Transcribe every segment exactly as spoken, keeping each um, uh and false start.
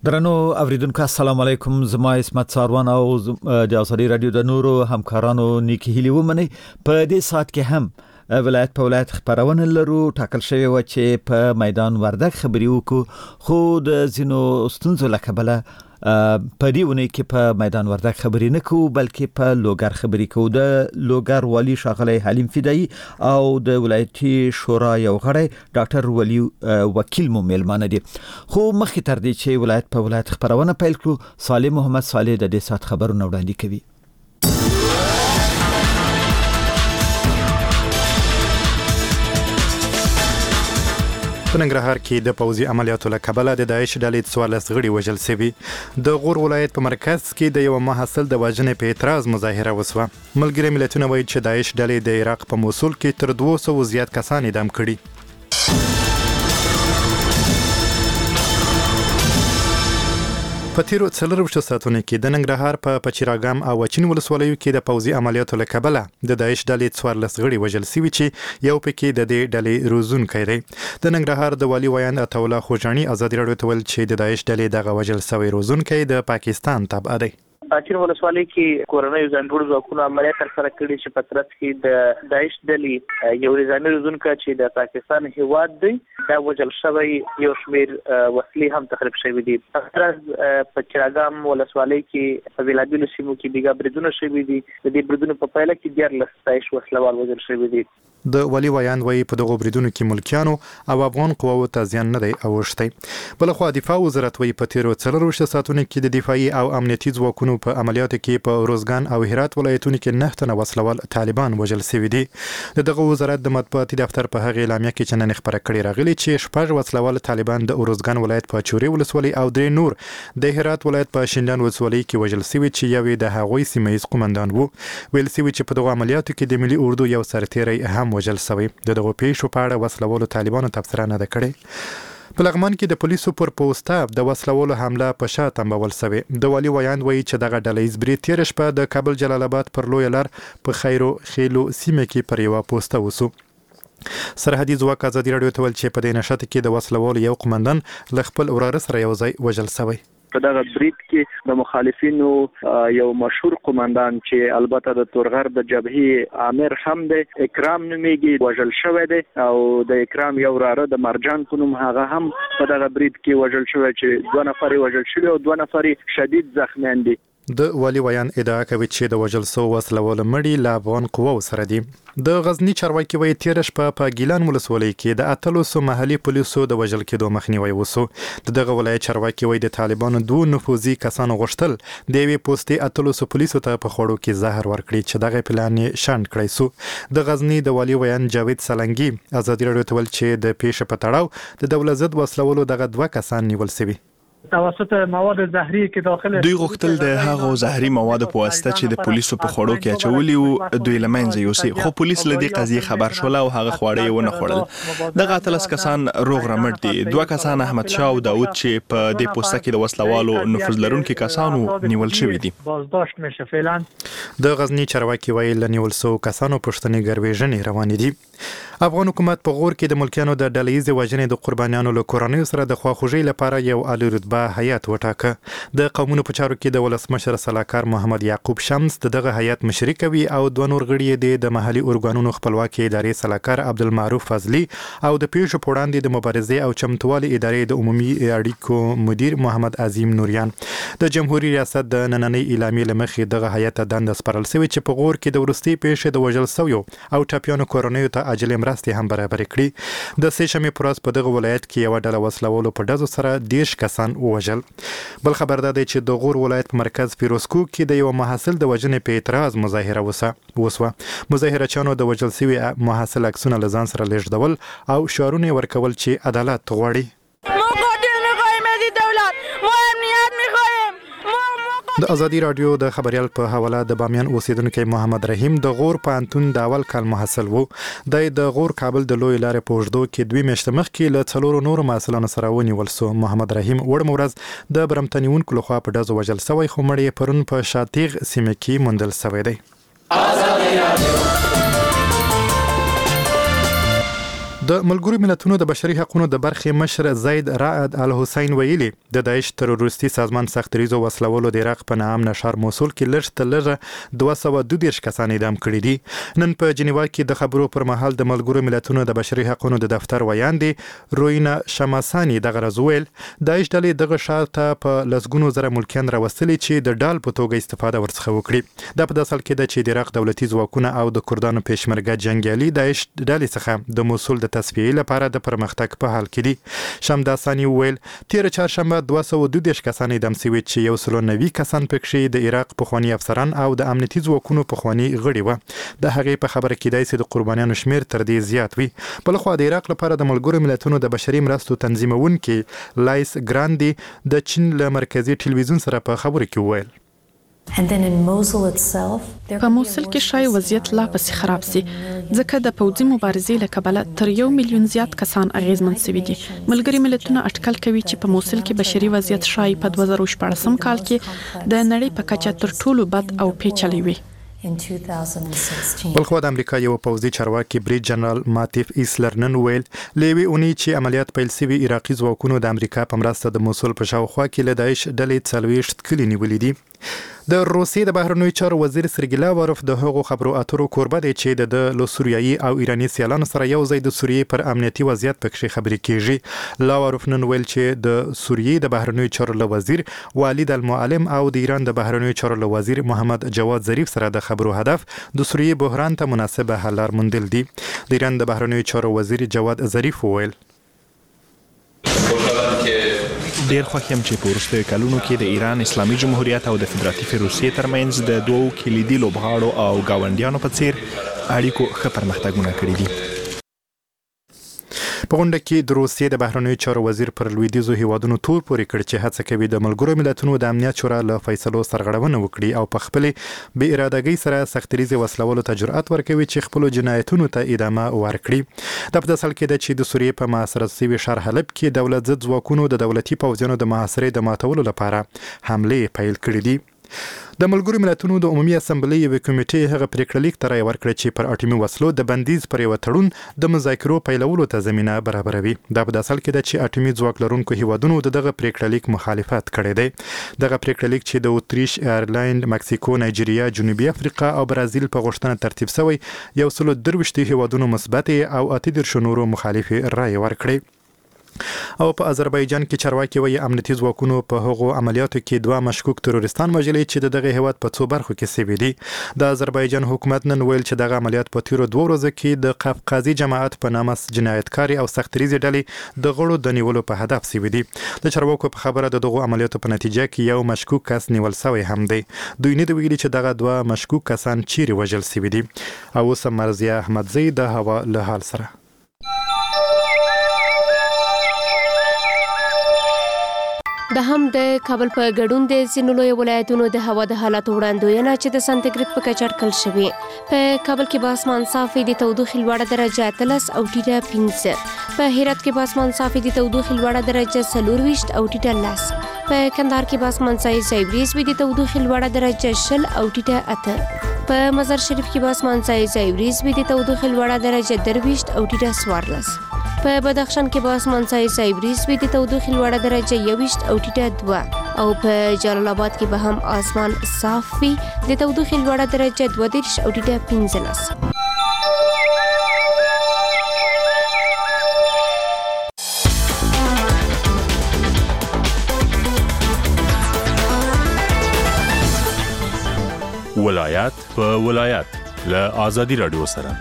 درنو اوریدونکو السلام علیکم، زما اسمت ساروان او د ازادي رادیو د نورو همکارانو نیکی هیلی ومني. په دې سات کې هم ولایت په ولایت خبرونه لرو. ټاکل شوی و چې په میدان وردګ خبري وکړو، خو د زینو ستونزو لکبله په دې ونه کې په میدان وردګ خبري نه کوو، بلکې په لوګر خبري کوو. د لوګر والی ښاغلی حلیم فدایي او د ولایتي شورا یو غړی ډاکټر ولی وکیل مو میلمانه دي. خو مخکې تر دې چې ولایت په ولایت خبرونه پیل کړو، صالح محمد صالح د دې سات خبرونه وړاندې کوي. په ننګرهار کې د پوځي عملیاتو له کبله د داعش ډلې څوارلس غړي وژل شوي. د غور ولایت په مرکز کې د یو محصل د وژنې په اعتراض مظاهره وسوه. ملګري ملتونه وایي چې داعش ډلې د عراق په موصل کې تر دوه سوه زیات کسان اعدام کړي. په تیرو څلرویشتو ساعتونو کې د ننګرهار په پچیراګام او وچین ولسوالیو کې د پوځي عملیاتو له کبله د داعش ډلې څوارلس غړي وژل شوي چې یو پکې د دې ډلې روزونکی دی. د ننګرهار د والي ویاند عطا الله خوجاني ازادي راډیو ته ویل چې د داعش ډلې دغه وژل شوی روزونکی د پاکستان تابع دی. پاچین ولسوالۍ کې کورنۍ ځانګړو ځواکونو عملیات ترسره کړي چې په ترڅ کې د داعش ډلې یو نظامي روزونکی چې د پاکستان هیواد دی دا وژل شوی، یو شمېر وسلې هم تخریب شوي دي. همداراز په چراګام ولسوالۍ کې په بېلابېلو سیمو کې بیګا بریدونه شوي دي. د دې بریدونو په پایله کې دیارلس داعش وسلوال وژل شوي دي. د والي ویاند وایي په دغو بریدونو کې ملکیانو او افغان قواو ته زیان نه دی اوښتی. بلخوا دفاع وزارت وایي په تیرو څلرویشتو ساعتونو کې د دفاعي او امنیتي ځواکونو په عملیاتو کې په روزګان او هرات ولایتونو کې نه تنه وسلوال طالبان وژل شوي دي. د دغه وزارت د مطبوعاتي دفتر په هغې اعلامیه کې چې نن خبره کړې راغلي چې شپږ وسلوال طالبان د روزګان ولایت په چوري ولسوالۍ او درې نور د هرات ولایت په شینډان ولسوالۍ کې وژل شوي چې یو د هغوی سیمه ییز قومندان وو. ویل شوي چې په دغو عملیاتو کې د ملي اردو یو سرتیری هم وژل شوی. د دغو پیښو په اړه وسلوالو طالبانو تبصره نه ده کړې. په لغمان کې د پولیسو پر پوسټه د وسلوالو حمله په شا تنبول شوې. د والي ویاند وایي چې دغه ډلهییز برید تېره شپه د کابل جلال آباد پر لویه لار په خیرو خیلو سیمه کې پر یوه پوسټه وسو. سرحدي ځواک ازادي راډیو ته ویل چې په دې نښته کې د وسلوالو یو قومندان له خپل وراره سره یو ځای وژل شوی. په دغه برید کې د مخالفینو یو مشهور قومندان چې البته د تورغر د جبهې امیر هم دی، اکرام نومیږي، وژل شوی دی او د اکرام یو وراره د مرجان په نوم هغه هم په دغه برید کې وژل شوی چې دوه نفر وژل شوي او دوه نفر شدید زخمیان دي. د والي ویان ادعا کوي چې د وژل شوو وسلوالو مړي له افغان قواو سره دي. د غزني چارواکي وایي تېره شپه په ګیلان ولسوالۍ کې د اتلسو محلي پولیسو د وژل کېدو مخنیوی وسو. د دغه ولایت چارواکي وایي د طالبانو دوه نفوذي کسانو غوښتل د یوې پوستې اتلسو پولیسو ته په خوړو کې زهر ورکړي چې دغه پلان یې شنډ کړی سو. د غزني د والي ویان جاوید سلنګي ازادي راډیو ته ویل چې د پیښې په تړاو د دولت ضد وسلوالو دغه دوه کسان نیول شوي. توسط مواد زهري کې داخله دوی غوښتل د هغو زهري موادو په واسطه چې د پولیسو په خوړو کې اچولي وو دوی له منځه یوسي، خو پولیس له دې قضیې خبر شول او هغه خواړه یې ونه خوړل. دغه اتلس کسان روغ رمټ دي. دوه کسان احمد شاه او داود چې په دې پوسټه کې د وسلوالو نفوذ لرونکي کسانو نیول شوي دي. بازداشت میشه فعلا. د غزنی چارواکي وایي له نیول شوو کسانو پوښتنې ګرویژنې روانې دي. افغان حکومت په غور کې د ملکیانو د ډلهییزې وژنې د قربانیانو له کورنیو سره د خواخوږۍ لپاره یو عالی رتبه هیات وټاکه. د قومونو په چارو کې د ولسمشر سلاکار محمد یعقوب شمس دغه هیات مشري کوي او دوه نور غړي یې د محلي ارګانونو خپلواکي ادارې سلاکار عبدالمعروف فضلي او د پیښو په وړاندې د مبارزې او چمتووالي ادارې د عمومي اړیکو مدیر محمد عظیم نوریان. د جمهوریت ریاست د نننۍ اعلامیې له مخې دغه هیات ته دنده سپارل شوې چې په غور کې د وروستۍ پیښې د وژل شویو او ټپیانو کورنیو ته عاجلې مرستې هم برابرې کړي. د سې شنبې په ورځ په دغه ولایت کې یوه ډله وسلوالو په ډزو سره دېرش کسان ووژل. بل خبر دا دی چې د غور ولایت په مرکز فیروزکوه کې د یو محصل د وژنې په اعتراض مظاهره وسوه. مظاهرچیانو د وژل شوي محصل عکسونه له ځان سره لیږدول او شعارونه ورکول چې عدالت غواړي. د ازادي راډیو د خبريال په حواله د بامیان اوسیدونکو محمد رحیم د غور پانتون د اول کال محصل وو. د غور کابل د لوی لارې په اوږدو کې دوی میاشتې مخکې له څلورو نورو محصلانو سره ونیول سو. محمد رحیم وړم ورځ د برمتنیونکو لخوا په ډزو وژل شوی، خو مړی یې پرون په شاتیغ سیمه کې موندل شوی دی. د ملګرو ملتونو د بشري حقوقو د برخې مشر زید رعد الحسین ویلي د داعش تروریستي سازمان سختریزو وسلولو د عراق په نام نشر موصل کې لږ تر لږه دوه سوه دوه دېرش کسان اعدام کړي دي. نن په جنیوا کې د خبرو پر مهال د ملګرو ملتونو د بشري حقوقو د دفتر ویاندې روینا شماسانی دغه رزویل داعش ډلې دغه شاته په لسګونو زره ملکیان راوستلي چې د ډال په توګه استفاده ورڅخه وکړي. دا په داسې حال کې ده چې د عراق دولتي ځواکونه او د کردانو پېشمرګه جنګیالي داعش ډلې څخه د موصل د تصفیې لپاره د پرمختګ په حال کې دي. شمداسانی ویل تیر چهارشنبه دوه سوه دوه دېرش کسان اعدام شوي چې یو سل نوي کسان پکې د عراق پخواني افسران او د امنیتي ځواکونو پخواني غړي وو. د هغې په خبره کېدای چې د قربانیانو شمیر تر دې زیات وي. بل خو د عراق لپاره د ملګرو ملتونو د بشري مرستو تنظیمونکي لایس ګراندي د چین له مرکزی ټلویزیون سره په خبرو کې وویل په موصل کې شای وضعیت لا پسې خراب سي ځکه د پوځي مبارزې له کبله تر یو میلیون زیات کسان اغیزمن شوي دي. ملګري ملتونه اټکل کوي چې په موصل کې بشري وضعیت شای په دوه زره شپږم کال کې د نړۍ په کچه تر ټولو بد او پیچلی وي. بلخو د امریکا یو پوځي چارواکي بریج جنرال ماتیف ایسلر نن ویل لوي اونۍ چې عملیات پیل شوي عراقي ځواکونو د امریکا په مرسته د موصل په شاوخوا کې له داعش ډلې څلوېښت کلي نیولې دي. د روسیې د بهرنیو چارو وزیر سرګی لاوروف د هغو خبرو اترو کوربه دی چې د له سوریایي او ایراني سیالانو سره یو ځای د سوریې پر امنیتي وضعیت پکې خبرې کیږي. لاوروف نن ویل چې د سوریې د بهرنیو چارو له وزیر والد المعلم او د ایران د بهرنیو چارو له وزیر محمد جواد ظریف سره د خبرو هدف د سوریې بحران ته مناسبه حل لار موندل دي. د ایران د بهرنیو چارو وزیر جواد ظریف وویل ډیر خوښ یم چې په وروستیو کلونو کې د ایران اسلامي جمهوریت او د فدراتیوي روسیې ترمنځ د دوو کلیدي لوبغاړو او گاونډیانو په څیر اړیکو ښه پرمختګونه کړي دي. په غونډه کې د روسیې د بهرنیو چارو وزیر پر لویدیځو هیوادونو تور پورې کړ چې هڅه کوي د ملګرو ملتونو د امنیت شورا له فیصلو سرغړونه وکړي او په خپل بې ارادګۍ سره سختریزي وسلولو ته جرأت ورکوي چې خپل جنایتونو ته ادامه ورکړي. د په داسل کې د چې د سوریې په محاصره شوي ښار حلب کې دولت ضد ځواکونو د دولتي پوځیانو د محاصرې د ماتولو لپاره حملې پیل کړې دي. د ملګرو ملتونو د عمومي اسمبلی یو کمیټې هغه پریکړه لیک تر یې ورکړه چې پر اټومي وسلو د بندیز پر یو تړون د مذاکرو پیلولو ته زمينه برابروي. دا په داسل کې د چې اټومي ځواک لرونکو هیوادونو دغه پریکړه لیک مخالفت کړی دی. دغه پریکړه لیک چې د اوتریش، ایرلند، مکسیکو، نایجیریا، جنوبي افریقا او برازیل په غوښتنه ترتیب شوی یو سل درویشت هیوادونو مثبت او اته دېرش نورو مخالف رائے ورکړي. او په آذربایجان کې چارواکي وایي امنیتي ځواکونو په هغو عملیاتو کې دوه مشکوک تروریستان وژلي چې دغه هیواد په څو برخو کې سوي دي. د آذربایجان حکومت نن ویل چې دغه عملیات په تیرو دوه ورځو کې د قفقازي جماعت په نامه جنایتکاري او سختریزي ډلې د غړو د نیولو په هدف سوي دي. د چارواکو په خبره د دغه عملیاتو په نتیجه کې یو مشکوک کس نیول شوی هم دی. دوی نه دی ویلي چې دغه دوه مشکوک کسان چیرې وژل شوي دي. او اوس مرزیه احمدزی د هوا له حال سره. د هم د کابل په ګډون د ځینو لوی ولایتونو د هوا د حالاتو وړاندوینه چې د سانتیګریډ په کچه اټکل شوې. په کابل کې به اسمان صاف وي، د تودوخې لوړه درجه اتلس او ټیټه پنځه. په هرات کې به اسمان صاف وي، د تودوخې لوړه درجه څلورویشت او ټیټه لس. په کندهار کې به اسمان ځای ځای وریځ وي، د تودوخې لوړه درجه شل او ټیټه اته. په مزار شریف کې به اسمان ځای ځای وریځ وي، د تودوخې لوړه درجه درویشت او ټیټه څوارلس. په بدخشان کې به اسمان ځای ځای وریځ وي، د تودوخې لوړه درجه یوویشت او ټیټه دوه. او په جلال آباد کې به هم اسمان صاف وي، د تودوخې لوړه درجه دوه دېرش او ټیټه پنځلس. ولایت په ولایت له آزادي رادیو سره.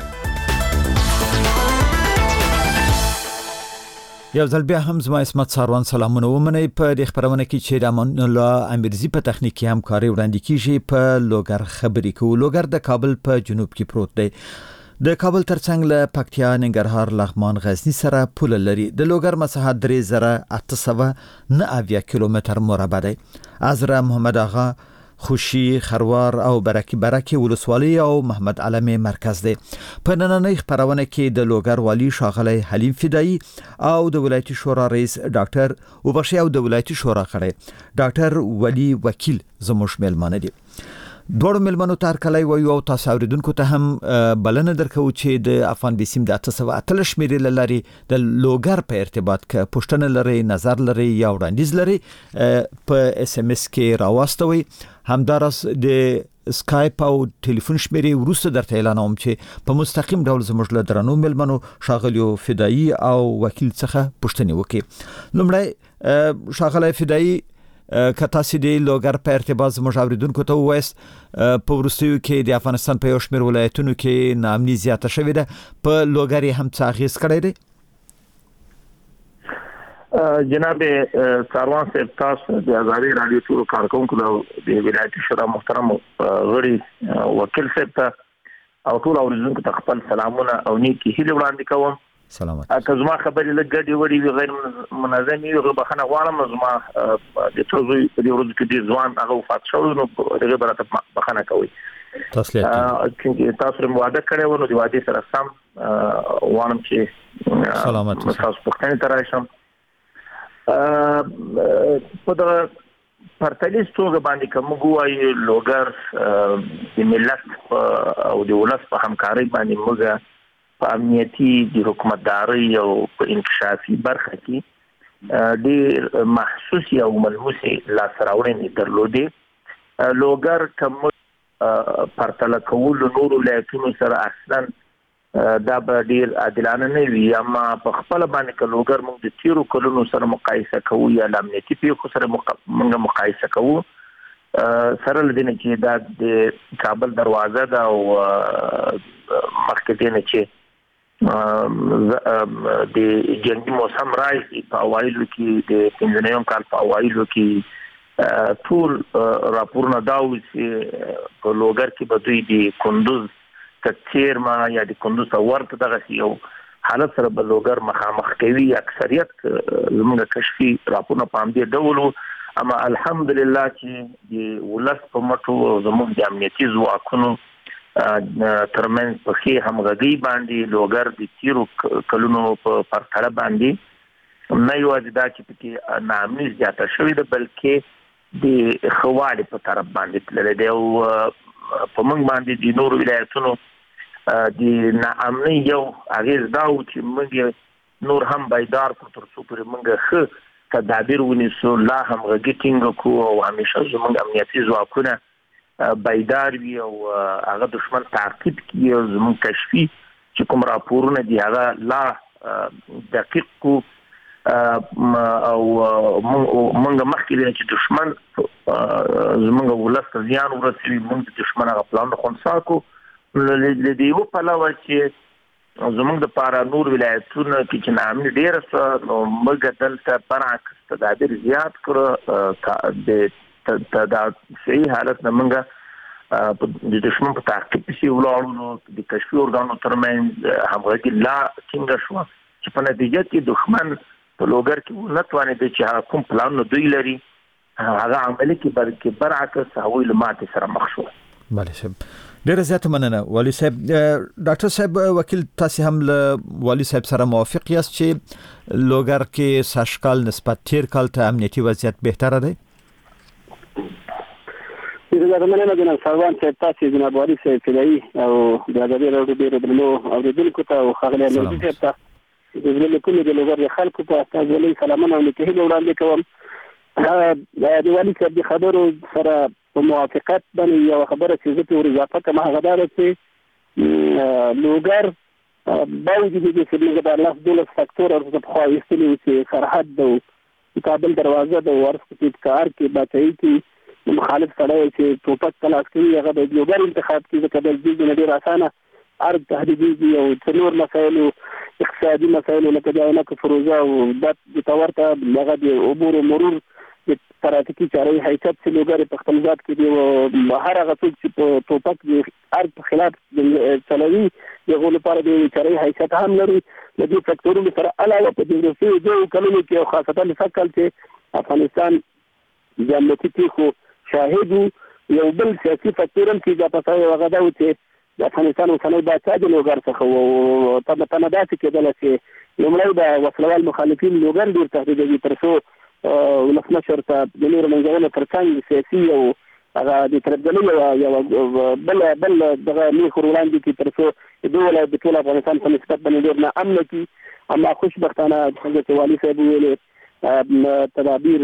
یو ځل بیا هم زما اسمت ساروان سلامونه ومنئ. په دې خبرونه کې چې د امان الله امیرزي په تخنیکي همکاري وړاندې کیږي په لوګر خبرې کوو. لوګر د کابل په جنوب کې پروت دی. د کابل ترڅنګ له پکتیا، ننګرهار، لغمان، غزنی سره پوله لري. د لوګر مساحت درې زره اته سوه نه اویا کیلومتر مربع دی. ازره، محمد آغا، خوشی، خروار او برکی برکی ولسوالی او محمد علمه مرکز دی. په نننۍ خبرونه کې د لوګر والی شاغلی حلیم فدایی او د ولایتي شورا رئیس ډاکټر وبشي او د ولایتي شورا غړی ډاکټر ولی وکیل زموږ مېلمانه دي. دوړو ملمنو تار کله وایو او تاسو اوریدونکو ته هم بلنه درکو چې د افغان بیسیم د اته سوه اته شمیرې لري د لوګر په ارتباط ک پښتنه لري نظر لري یا وړاندیز لري په اس ام اس کې راوستوي همدارس د سکایپ او ټلیفون شمیرې ورسته درته اعلانوم چې په مستقیم ډول زموږ له درنو ملمنو ښاغلیو فدایي او وکیل څخه پوښتنه وکړي. لومړی ښاغلی فدایي کتا سي دی لوګر په ارتباط زموږ اوریدونکو ته وایست په ورستیو کې د افغانستان په یو شمېر ولایتونو کې ناامني زیاته شوې ده، په لوګر یې هم څه اغېز کړی دی؟ جناب ساروان صاحب تاسو د ازادي رادیو ټول کارکونکو د ولایتي شورا محترم غړي وکیل صاحب ته او ټول اوریدونکو ته خپل سلامونه او نیکی هیله وړاندې کوم. سلامات. که زما خبرې لګړې وړي غیر منظمي وي بخنه غواړم زما د ټولو په دې ورځ کې د ځوان هغه وفات شو نو دغه برته بخنه کوي. تاسو چې تاسو مو وعده کړی و نو د وعده سره سم وانم چې سلامات تاسو په خپل ترایشم په د پرتلیس توګه باندې کوم ګوای لوګر د ملت او د ولس په همکارۍ باندې موږ په امنیتي د حکومتداري او په انکشافي برخه کې ډېر محسوس او ملموس لاسراوړنې درلودې. لوګر کوم پرتله کول نور ولایتونو سره اصلا دا به ډیر عادلانه نه وي، اما په خپل باندې کلوګر موږ د تیرو کلونو سره مقایسه کوو یا امنیتي پیښو سره موږ مقایسه کوو سره لدینه چې دا د کابل دروازه دا او مخکې دینه چې د جنگي موسم راځي په اوایلو کې د پنځنیم کال په اوایلو کې ټول راپورونه دا و چې په لوګر کې به دوی د کندوز کثیر ما یا د کندوز ورته دغه یو حالت سره په لوګر مخامخ کوي. اکثریت زموږ کشفي راپورونه په دې ډول، اما الحمدلله چې د ولس په مټو زموږ د امنیتي ځواکونو ترمنځ په کې همغږي باندې لوګر د تیرو کلونو په پرتله باندې نه یوازې دا چې پکې ناامني زیاته شوې ده بلکې د خوالي په طرف باندې تللی دی او په موږ باندې د نورو ولایتونو د ناامنۍ یو اغېز دا و چې موږ نور هم بیدار کړو تر څو پورې موږ ښه تدابیر ونیسو، لا همغږي ټینګه کړو او همیشه زموږ امنیتي ځواکونه بیدار وي او هغه دښمن تعقیب کړي او زموږ کشفي چې کوم راپورونه دي هغه لا دقیق کړو او موږ مخکې دی چې دښمن زموږ ولس ته زیان ورسوي موږ د دښمن هغه پلانونه خنثی کړو. له دې یو پلوه چې زموږ د پاره نور ولایتونو کې چې ناامني ډېره شوه نو موږ دلته برعکس تدابیر زیات کړو د صحیح حالت نه موږ د دښمن په تعقیب پسې ولاړو نو د کشفي ارګانو ترمنځ همغږي لا ټینګه شوه چې په نتیجه کې دښمن په لوګر کې ونه توانېده چې کوم پلانونه دوی لري هغه عملي کې بلکې برعکس هغوی له ماتې سره مخ شول. بله صاحب ډیره زیاته مننه. والي صاحب ډاکټر صاحب وکیل تاسو هم له والي صاحب سره موافق یاست چې لوګر کې ساشکال نسبت تیر کال ته امنیتي وضعیت بهتره دی؟ زه مننه جناب سروان صاحب تاسو جناب والي صاحب فدایي او د ازادي راډیو ډیرو درنو اوریدونکو ته او ښاغلی نوري صاحب ته د زړه کومې د لوګر خلکو ته تاسو ولې سلامونه او نیکي وړاندې کوم. د والي صاحب د خبرو سره په موافقت باندې یو خبره چې زه په اضافه کوم هغه دا ده چې لوګر باندې د دې د الله دولت فاکتور او د خو ایستلي چې سرحد د کابل دروازه د ورس کې کار کې بچي کې مخالف سره چې ټوپک تلاش کوي هغه د لوګر انتخاب کې د کابل د ډیر اسانه ارګ تهدیدي او څلور مسایل اقتصادي مسایل لکه د عینکو فروزه او د تورته لغه د عبور او مرور د ترافیکي چارې حیثیت چې لوګر په خپل ذات کې دی او هر هغه څوک چې په ټوپک د ارګ په خلاف چلوي دغه لپاره د چارې حیثیت هم لري. د دې فاکتورونو سره علاوه په دې چې دوه کلونو کې خاصتا فکر چې افغانستان د امنیتي پیښو شاهد یو بل سیاسي فاکتور هم چې د پاتای هغه دا و چې د افغانستان اوسنۍ بادشاه د لوګر څخه او په متنادات کېدل چې لومړی د وسلوال مخالفین لوګر ډېر تهدیدوي تر څو ولسمشر ته د نور منځونه ترڅنګ سیاسي او هغه د تربګلې یو بل بل دغه نه خورلاندې کې تر څو د ولایت د ټول افغانستان په نسبت باندې ډېر نه امن کی اما خوشبختانه حضرت والي صاحب ویلي تدابیر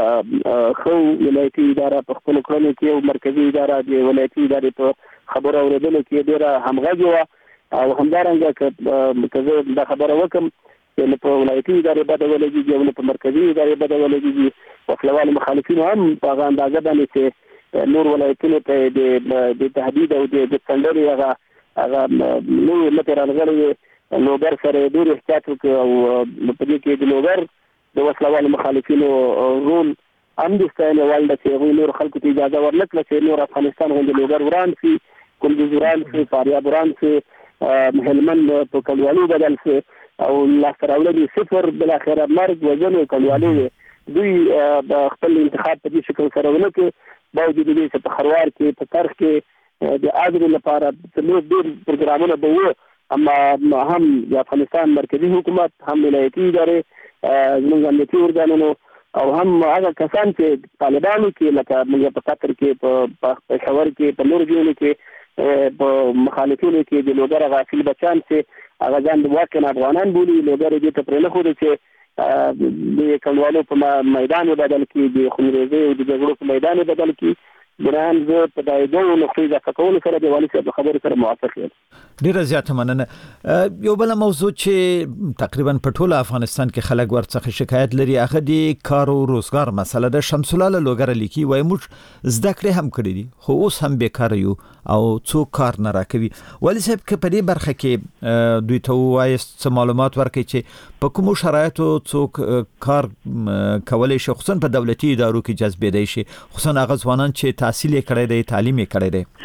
خو ولایتي اداره په خپل کړنو کې او مرکزی اداره د ولایتي ادارې په خبرو اوریدلو کې ډېره همغږي وه او همدارنګه که زه دا خبره وکړم چې په ولایتي ادارې بده ولګېږي او په مرکزي ادارې بده ولګېږي وسلوال مخالفینو هم په هغه اندازه باندې چې نور ولایتونو ته د تهدید او د څنډلې هغه هغه نور متر راغلي لوګر سره ډېر احتیاط وکړي او په دې کې د لوګر د وسلوال مخالفینو رول هم د ستاینې وړ ده چې هغوی نور خلکو ته اجازه ورنکړه چې نور افغانستان غوندې لوګر وران شي کندوز وران شي فاریاب وران شي هلمند په کډوالو بدل شي او لاسته راوړنې صفر بالاخره مرګ وژنې او کډوالۍ دوی د خپل انتخاب په دې شکل سره ونه کړي باوجود دې چې په خروار کې په ترخ کې د اجر لپاره څلور ډېر پروګرامونه به وو اما هم د افغانستان مرکزی حکومت هم ولایتي ادارې زموږ امنیتي ارګانونو او هم هغه کسان چې طالبانو کې لکه موږ په قطر کې په پېښور کې په نور ځایونو کې په مخالفینو کې د لوګر غافل بچان چې هغه ځان د واقعا افغانان بولي لوګر دې ته پرې نه ښودي چې د کډوالو په میدان بدل کې د خونریزۍ او د جګړو په میدان بدل کې ګران زه په دای دوه نقطې د کول سره د والي صاحب خبرې سره موافق یم. ډیره زیاته مننه. یو بل موضوع چې تقریبا په ټول افغانستان کې خلک ورڅخه شکایت لري هغه د کار او روزګار مسله ده. شمس الله لوګر لیکي وای موږ زده کړې هم کړې دي خو اوس هم بیکار یو او څوک کار نه راکوي. والي صاحب که په دې برخه کې دوی ته وایست معلومات ورکړي چې په کومو شرایطو څوک کار کولای شي خصوصا په دولتي ادارو کې جذبېدای شي خصوصا هغه ځوانان چې تحصیل یې کړی دی تعلیم یې کړی دی.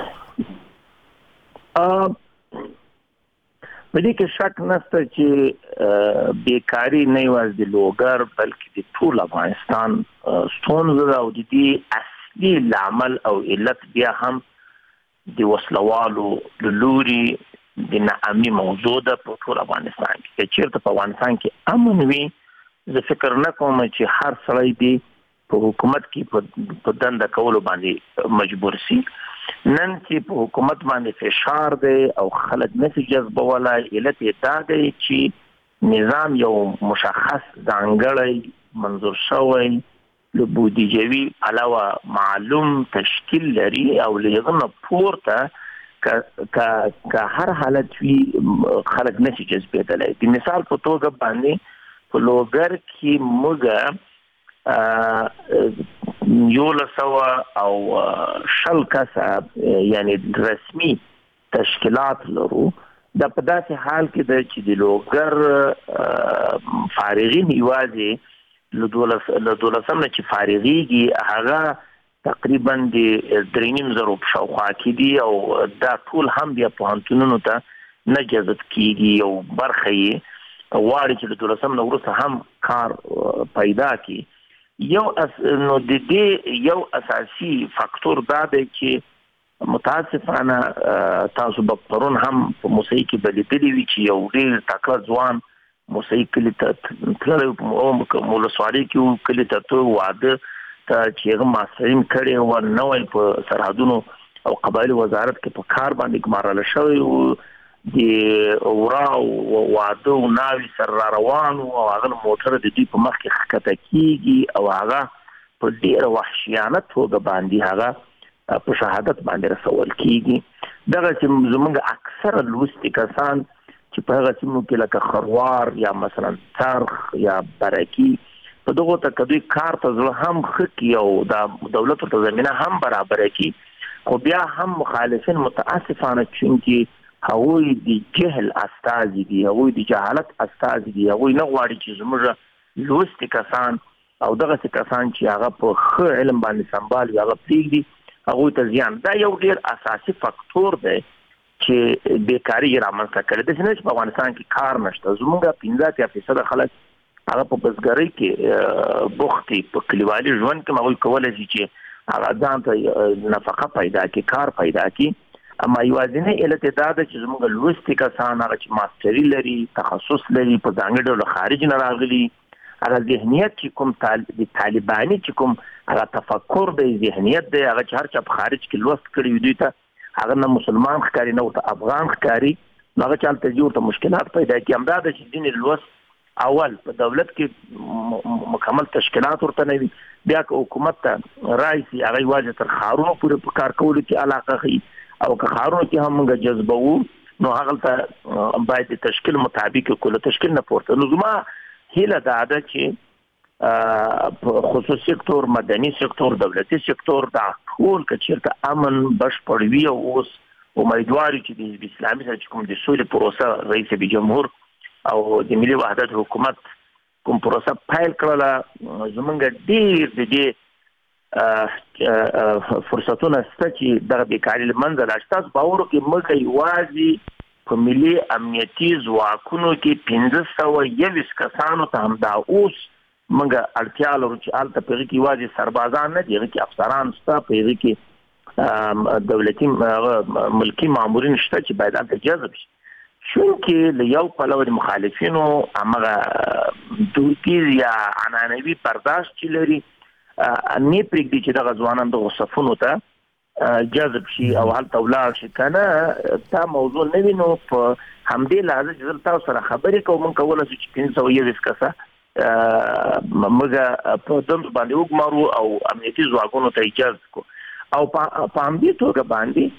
په دې کې شک نشته چې بیکاری نه یوازې د لوګر بلکې د ټول افغانستان ستونزه او د دې اصلي لامل او علت بیا هم د وسلوالو د لوري د ناامني موضوع ده په ټول افغانستان کې. چیرته په افغانستان کې امن وي زه فکر نه کوم چې هر سړی دی په حکومت کې په دنده کولو باندې مجبور سي. نن چې په حکومت باندې فشار دی او خلک نشي جذبولای علت یې دا دی چې نظام یو مشخص ځانګړی منظور شوی له بودیجوي علاوه معلوم تشکیل لري او لغنه پورته که هر حالت وي خلک نشي جذبېدلی. د مثال په توګه باندې په لوګر کې موږ یو لسوه او شل کسه یعنی رسمي تشکیلات لرو. دا په داسې حال کې ده چې د لوګر فارغین یوازې له دولسم نه چې فارغېږي هغه تقریبا د درې نیم زرو په شاوخوا کې دي او دا ټول هم بیا پوهنتونونو ته نه جذب کېږي. یو برخه یې غواړي چې له دولسم نه وروسته هم کار پیدا کړي. یو اس نو د دې یو اساسي فاکتور دا دی چې متاسفانه تاسو به پرون هم په موسیقي کې بلیدلی وي چې یو ډېر تکړه ځوان موسیقي کلي ته تللی په ولسوالۍ کې کلي ته ته واده ته چې هغه ماسټرین کړی و نوی په سرحدونو او قبایلي وزارت کې په کار باندې ګمارلی شوی و د ورا او واده او ناوي سره را روانو او هغه موټر د دوی په مخ کې ښکته کېږي او هغه په ډېره وحشیانه توګه باندې هغه په شهادت باندې رسول کېږي. دغسې زموږ اکثره لوستي کسان چې په هغه سیمو کې لکه خروار یا مثلا څرخ یا برکي په دغو ته که دوی کار ته زړه هم ښه کړي او د دولت ته زمینه هم برابره کړي خو بیا هم مخالفین متاسفانه چونکې هغوی د جهل استازي دي هغوی د جهالت استازي دي هغوی نه غواړي چې زموږ لوستي کسان او دغسې کسان چې هغه په ښه علم باندې سمبال وي هغه پرېږدي هغوی ته زیان. دا یو ډېر اساسي فاکتور دی چې بیکاري یې رامنځته کړې. داسې نه چې په افغانستان کې کار نشته. زموږ پنځه اتیا فیصده خلک هغه په بزګرۍ کې بوخت دي په کلیوالي ژوند کې هغوی کولی شي چې هغه ځان ته نفقه پیدا کړي کار پیدا کړي. اما یوازینی علت دا ده چې زموږ لوستي کسان هغه چې ماستري لري تخصص لري په ځانګړي ډول خارج نه راغلي هغه ذهنیت چې کوم طالباني چې کوم هغه تفکر د ذهنیت دی هغه چې هر چا په خارج کې لوست کړی دوی ته هغه نه مسلمان ښکاري نه ورته افغان ښکاري هغه چې هلته ځي ورته مشکلات پیدا کړي. همدا ده چې دین لوست اول په دولت کې مکمل تشکیلات ورته نه وي بیا که حکومت ته رایسي هغه یوازې تر ښارونو پورې په کار کولو کې علاقه ښیي او که ښارونو کې هم موږ جذبوو نو هغلته باید د تشکیل مطابق کله تشکیل نه پورته. نو زما هیله دا ده چې خصوصي سکتور مدني سکتور دولتي سکتور دا ټول که چېرته امن بشپړ وي او اوس امیدوار چې د حزب اسلامي سره چې کوم د سولې پروسه رئیس جمهور او د ملي وحدت حکومت کوم پروسه پیل کړله زمونږ ډېر د دې فرصتونه شته چې دغه بیکاري له منځه لاړ شي. تاسو باور وکړئ موږ یوازې په ملي امنیتي ځواکونو کې پنځه سوه یویشت کسانو ته همدا اوس موږ اړتیا لرو چې هلته په هغې کې یوازې سربازان نه دي هغې کې افسران شته په هغې کې دولتي ملکي مامورین شته چې باید هلته جذب شي. چونکې له یو پلوه د مخالفینو همغه دودیز یا عنعنوي برداشت چې لري نه پرېږدي چې دغه ځوانان دغو صفونو ته جذب شي او هلته ولاړ شي. که نه دا موضوع نه وي نو په همدې لحاظه چې زه تاسو سره خبرې کوم موږ کولی شو چې پنځه سوه یویشت کسه موږ په دندو باندې وګمارو او امنیتي ځواکونو ته یې جذب کړو او په همدې توګه باندې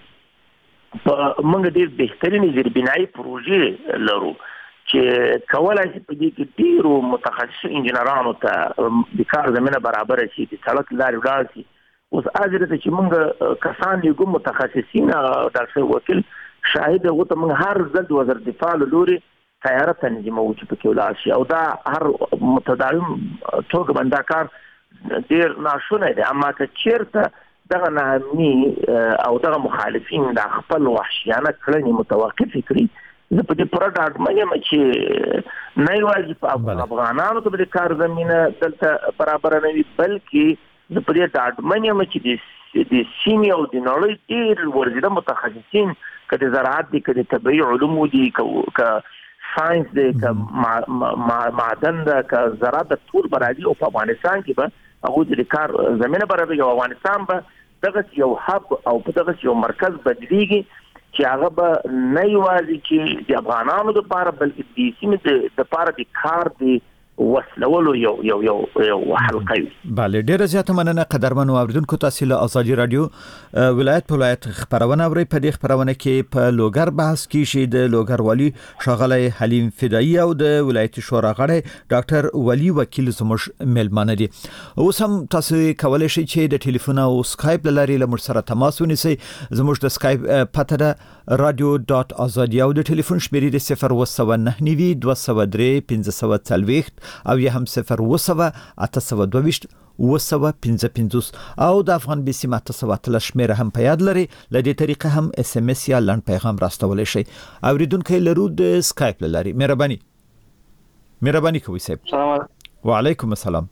موږ ډېر بهترینې زیربنایي پروژې لرو چې کولی شي په دې کې ډېرو متخصصو انجینرانو ته د کار زمینه برابره شي د سړک لارې ولاړ شي. اوس اجر ته چې موږ کسان لیږو متخصصین ډاکټر وکیل شاهد هغو ته موږ هر ځل د وزارت دفاع له لورې تیاره تنظیموو چې پکې ولاړ شي او دا هر متداوم توګه باندې دا کار ډېر ناشونی دی. اما که چېرته دغه ناامني او دغه مخالفین د خپل وحشیانه کړنې متوقفې کړي زه په دې پوره ډاډمن یم چې نه یوازې په افغانانو ته به د کار زمینه دلته برابره نه وي بلکې زه په دې ډاډمن یم چې د سیمې او د نړۍ ډېر ورزیده متخصصین که د زراعت دي که د طبیعي علومو دي که ساینس دی که معدن ده که زراعت ده ټول به راځي او په افغانستان کې به هغوی ته د کار زمینه برابرېږي او افغانستان به دغسې یو هب او په دغسې یو مرکز بدلېږي چې هغه به نه یوازې چې د افغانانو دپاره بلکې د سیمې دپاره د کار د وسلولو یو یو یو یو حلقه وي. بله ډیره زیاته مننه قدرمنو اوریدونکو. تاسو له ازادي رادیو ولایت په ولایت خبرونه اورئ. په دې خبرونه کې په لوګر بحث کیږي د لوګر والی ښاغلی حلیم فدایي او د ولایتي شورا غړی ډاکټر ولی وکیل زموږ میلمانه دي. اوس هم تاسو کولی شئ چې د ټلیفون او سکایپ له لارې له موږ سره تماس ونیسئ. زموږ د سکایپ پته ده رادیو ډاټ ازادي او د ټلیفون شمیرې د صفر اوه سوه نهه نوي دوه سوه درې پنځه سوه څلوېښت او یا هم صفر اوه سوه اته سوه دوه ویشت اوه سوه پنځه پنځوس او د افغان بي سیم اته سوه اتلس شمیره هم په یاد لري. له دې طریقې هم اس ام اس یا لنډ پیغام راستولی شئ. اوریدونکی لرو د سکایپ له لارې. مهرباني مهرباني کوئ صاحب. سلام علیکم. وعلیکم السلام.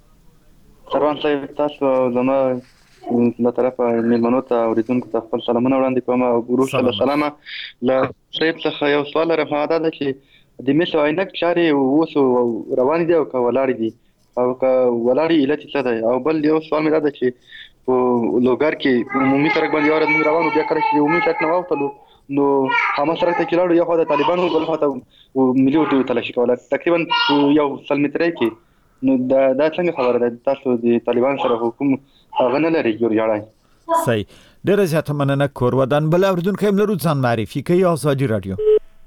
سروان صاحب تاسو زما له طرفه میلمنو ته اوریدونکو ته خپل سلامونه وړاندې کوم او وروسته له سلامه له صاحب څخه یو سوال لرم. هغه دا ده چې د مسو عینک چارې اوس روان دي او که ولاړې دي او که ولاړې علت څه دی؟ او بل یو سوال مې دا ده چې په لوګر کې عمومي سړک باندې یو ورځ موږ روان وو بیا کله چې عمومي سړک نه واوښتلو نو همه سړک ته چې لاړو یو خوا د طالبانو بل خوا ته ملي اردو تلاشي کوله تقریبا یو سل مترۍ کې. نو دا دا څنګه خبره ده؟ تاسو د طالبانو سره حکوم هغه نه لرئ جوړجاړی؟ صحیح ډېره زیاته مننه. کور ودان بل اوریدونکی هم لرو ځان معرفي کوي. ازادي رادیو.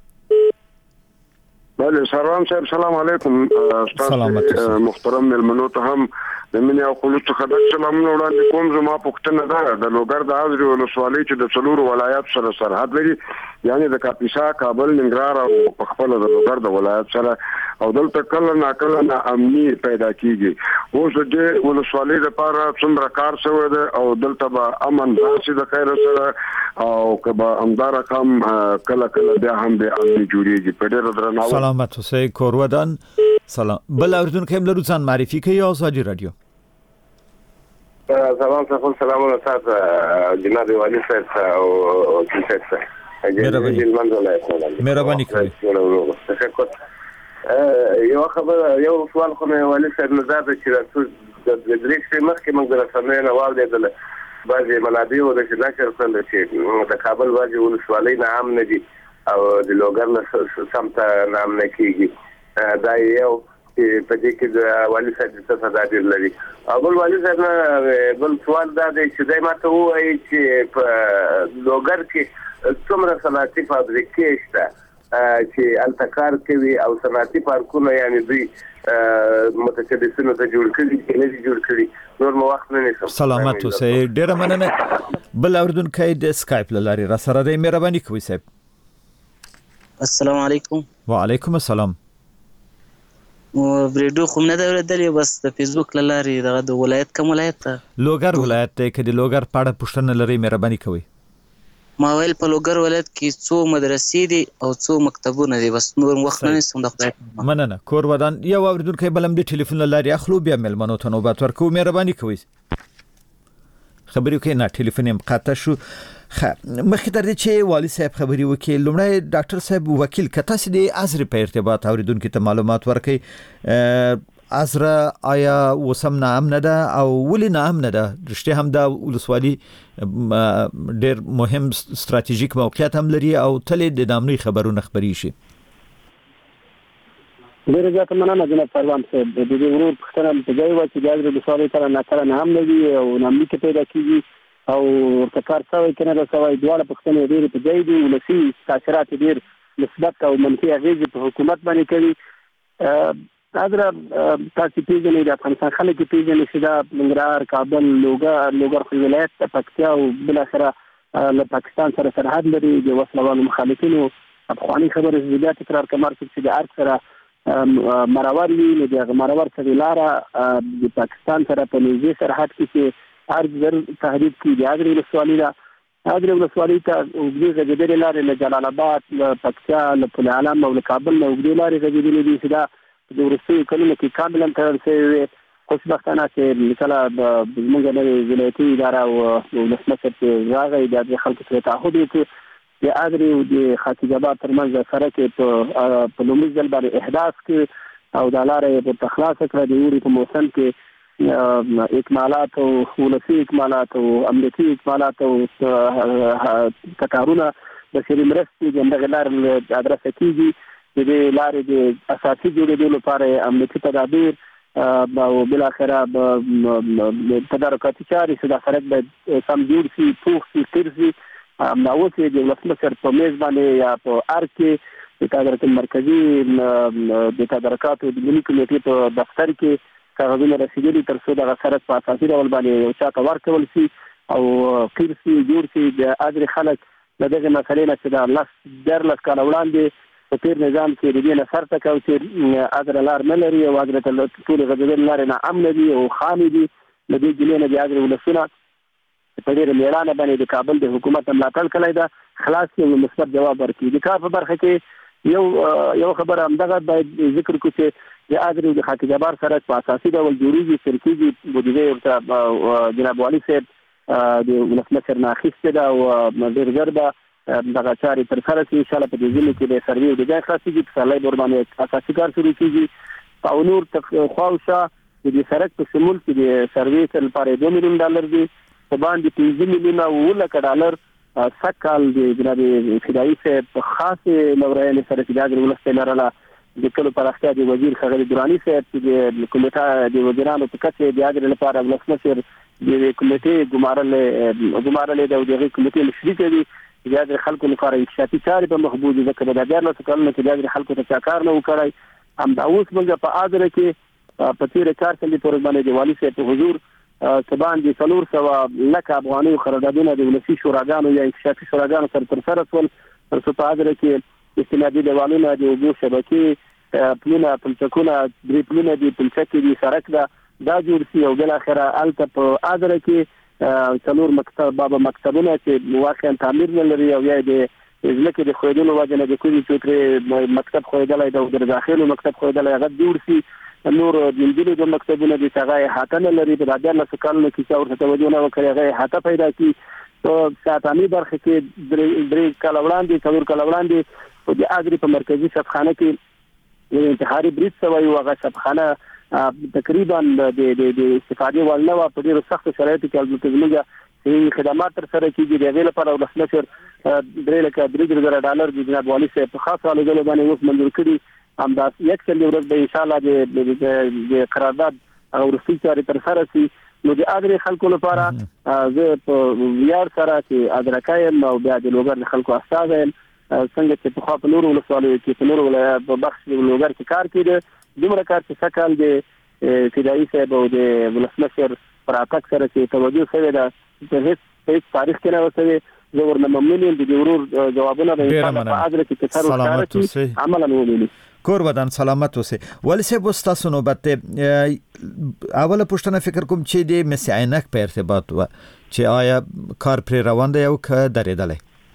بله سروان صاحب سلام علیکم. تاسو محترم ملمنو ته هم د مینې او خلوص څخه د سلامونه وړاندې کوم. زما پوښتنه ده د لوګر د حضري ولسوالۍ چې د څلورو ولایت سره سرحد لري یعنی د کاپیسا کابل ننګرهار او په خپله د لوګر د ولایت سره او دلته کله ناکله ناامني پیدا کیږي. اوس د دې ولسوالۍ دپاره څومره کار شوی دی او دلته به امن راشي د خیر سره او که به همدا رقم کله کله بیا هم بې امني جوړېږي. په ډېره درناوي سلامت اوسئ. کور ودان. سلام بل اوریدونکی هم لرو ځان معرفي کوي. ازادي رادیو. سلام صاحب سلامونه تاسو جناب والی صاحب او صاحب مهرباني مهرباني کوي. یو خبر یو سوال خو مې والي صاحب نه زده چې راځو د درې شپې مخکې موږ د رسنیو نه واورېدل بعضې منابعو د چې نشر کړل چې د کابل بعضې ولسوالۍ نه هم نه دي او د لوګر نه سمته نه هم نه کېږي دا یو په دې کې د والي صاحب څه صدا ډېر لري او بل والي صاحب نه بل سوال دا دی چې دی ماته ووایي چې په لوګر کې څومره صنعتي فابریکې شته چې هلته کار کوي او صنعتي پارکونه یعنې دوی متشبثینو ته جوړ کړي چې نه دي جوړ کړي نور مو وخت نه نیسم سلامت اوسئ ډېره مننه بل اورېدونکی د سکایپ له لارې راسره دی مهرباني کوئ صاحب السلام علیکم وعلیکم السلام بریډو خو نه دا اورېدلې بس د فیسبوک له لارې دغه د ولایت کوم ولایت ته لوګر ولایت دی که د لوګر په اړه پوښتنه لرئ مهرباني کوئ ما ویل په لوګر ولایت کې څو مدرسې دي او څو مکتبونه دي بس نور وخت نه نیسم د خدای مننه کور ودان یو اورېدونکی بل هم د ټلیفون له لارې اخلو بیا میلمنو ته نوبت ورکوو مهرباني کوئ خبرې وکړئ نه ټلیفون یې قطع شو مخکې تر دې چې والي صاحب خبرې وکړي لومړی ډاکټر صاحب وکیل که تاسې د عذرې په ارتباط اورېدونکي ته معلومات ورکړئ عذره آیا اوس هم ناامنه ده او ولې ناامنه ده رښتیا هم دا ولسوالي ډېر مهم ستراتیژیک موقعیت هم لري او تل د ناامنۍ خبرونه خپرې شي ډېره زیاته مننه جناب پروان صاحب د دې ورور پوښتنه په ځای وه چې د عذرې ولسوالۍ کله ناکله ناامنه وي او ناامني کې پیدا کېږي او ورته کار شوی که نه ده شوی دواړه پوښتنې ډېرې په ځای دي ولسي تاثیرات یې ډېر مثبت او منفي اغېزې په حکومت باندې کوي عذره تاسې پېژنئ د افغانستان خلک یې پېژنئ چې دا ننګرهار کابل لوګر لوګر خو ولایت د پکتیا او بالاخره له پاکستان سره سرحد لري د وسله مخالفینو پخوانۍ خبرې زه بیا تکرار کوم چې د ارګ سره مرور وي نو د هغه مرور څخه لاره د پاکستان سره په نږدې سرحد کې چې ارګ زر تحریک کړي د عذرې ولسوالۍ ده عذرې ولسوالۍ ته اوږدې غځېدلې لارې له جلال آباد له پکتیا له پل علم او له کابل نه اوږدې لارې غځېدلې دي چې دا د وروستیو کلونو کې کاملا تړل شوې وې خوشبختانه چې کله زموږ نوې ولایتي اداره او ولسمشر چې راغی د هغې خلکو سره تعهد وکړ د عذرې او د خاکي جبار ترمنځ سړک یې په لومړي ځل باندې احداث کړ او دا لاره یې ورته خلاصه کړه د اوړي په موسم کې اکمالات او ولسي اکمالات او امنیتي اکمالات او کتارونه د سري مرستې د همدغې لارې ادرسه کېږي د دې لارې د اساسي جوړېدو لپاره امنیتي تدابیر او بالاخره تدارکاتي چارې چې دا سړک باید سم جوړ شي پوخ شي تېر شي همدا اوس یې د ولسمشر په میز باندې یا په ارګ کې د تدارک مرکزي د تدارکاتو د ملي کمیټې په دفتر کې کاغذونه رسېدلي تر څو دغه سړک په اساسي ډول باندې یو چا ته ورکول شي او قیر شي جوړ شي د عذرې خلک د دغې مسلې نه چې دا لس دیارلس کاله وړاندې په تېر نظام کې د دې نه سر ټکاو چې عذره لار نه لري او عذرې ته ټولې غځېدلې لارې ناامنه دي او خامې دي له دې جلې نه د عذرې ولسونه په ډېره مېړانه باندې د کابل د حکومت ملاتړ کړی ده خلاص یو مثبت جواب ورکړي د کار په برخه کې یو یو خبره همدغه باید ذکر کړو چې د عذرې او د خاکي جبار سړک په اساسي ډول جوړېږي سر کېږي بودیجه ورته جناب والي صاحب د ولسمشر نه اخیستې ده او ډېر ژر به دغه چارې تر سره شي انشاءالله په دې ځینو کې د سروې او د ځای خلاصېږي پسرلی بور باندې اساسي کار شروع کېږي او نور خواوشا د دې سړک په شمول کې د سروې لپاره دوه میلیون ډالر دي په باندې پنځه میلیونه اووه لکه ډالر سږ کال د جناب فدایي صاحب په خاصې لورینې سره چې د عذرې ولس ته یې لرله د کلو پراختیا د وزیر ښاغلي دراني صاحب چې د کمیټه د وزیرانو په کچې د عذرې لپاره ولسمشر د کمیټې ګمارلې ګمارلې ده او د هغې کمیټې مشري کوي د عذرې خلکو لپاره انکشافي چارې په مخ بوځي ځکه د دیارلسو کلونو کې د عذرې خلکو ته چا کار نه و کړی همدا اوس موږ په عذرې کې په تېره چهارشنبې په ورځ باندې د والي صاحب په حضور څه باندې څلور سوه لکه افغانیو قراردادونه د ولسي شوراګانو یا انکشافي شوراګانو سره ترسره شول تر څو په عذرې کې استنادي دیوالونه د اوبو شبکې پلونه پلچکونه درې پلونه دي پلچکې دي سړک ده دا جوړ شي او بالاخره هلته په عذرې کې څلور مکتب بابا مکتبونه چې واقعا تعمیر نه لري او یا د ځمکې د ښویېدلو وجه نه د کومې چې ترې مکتب ښویېدلی ده او د داخلو مکتب ښویېدلی هغه جوړ شي نور د نجونو د مکتبونه دي چې هغه احاطه نه لري په دیارلسو کلونو کې چې ورته توجه نه وکړي هغه احاطه پیدا کړي په ساتامي برخه کې درې کاله وړاندې څلور کاله وړاندې د عذرې په مرکزي شفخانه کې یو انتحاري بریټ سوی او هغه شبخانه تقریبا د د استفادې وړ نه و په ډیرو سخت شرایطو کې البته زموږ خدمات تر سره کیږي د غیر لپاره ولسمشر درې لکه درې زره ډالر د جناب والي صاحب په خاصه لګول باندې اوس منظور کړي هم دا یک سل ورځ به ان شاء الله د قرارداد او رسمي چارې تر سره شي نو د اګری خلکو لپاره زه په ویار سره چې ادرکایم او بیا د لوګر خلکو استاد یم څنګه چې په خاطر نور ولسوالۍ کې په نور ولایت په بخش لوګر کې کار کړي دومره کار چې شکل د فدایي صاحب او د ولسمشر پر اتاک سره چې توجه شوی دا په هیڅ تاریخ کې نه وسوي زه ورنه ممنون یم د ضرور جوابونه به ان شاء الله په اجر کې تر ورسره عمل وکړي کور ودان سلامت اوسه ولې سه بوستاسو نوبت اوله پښتنه فکر کوم چې د مس عینک په ارتباط و چې آیا کار پر روان دی او که درېدلې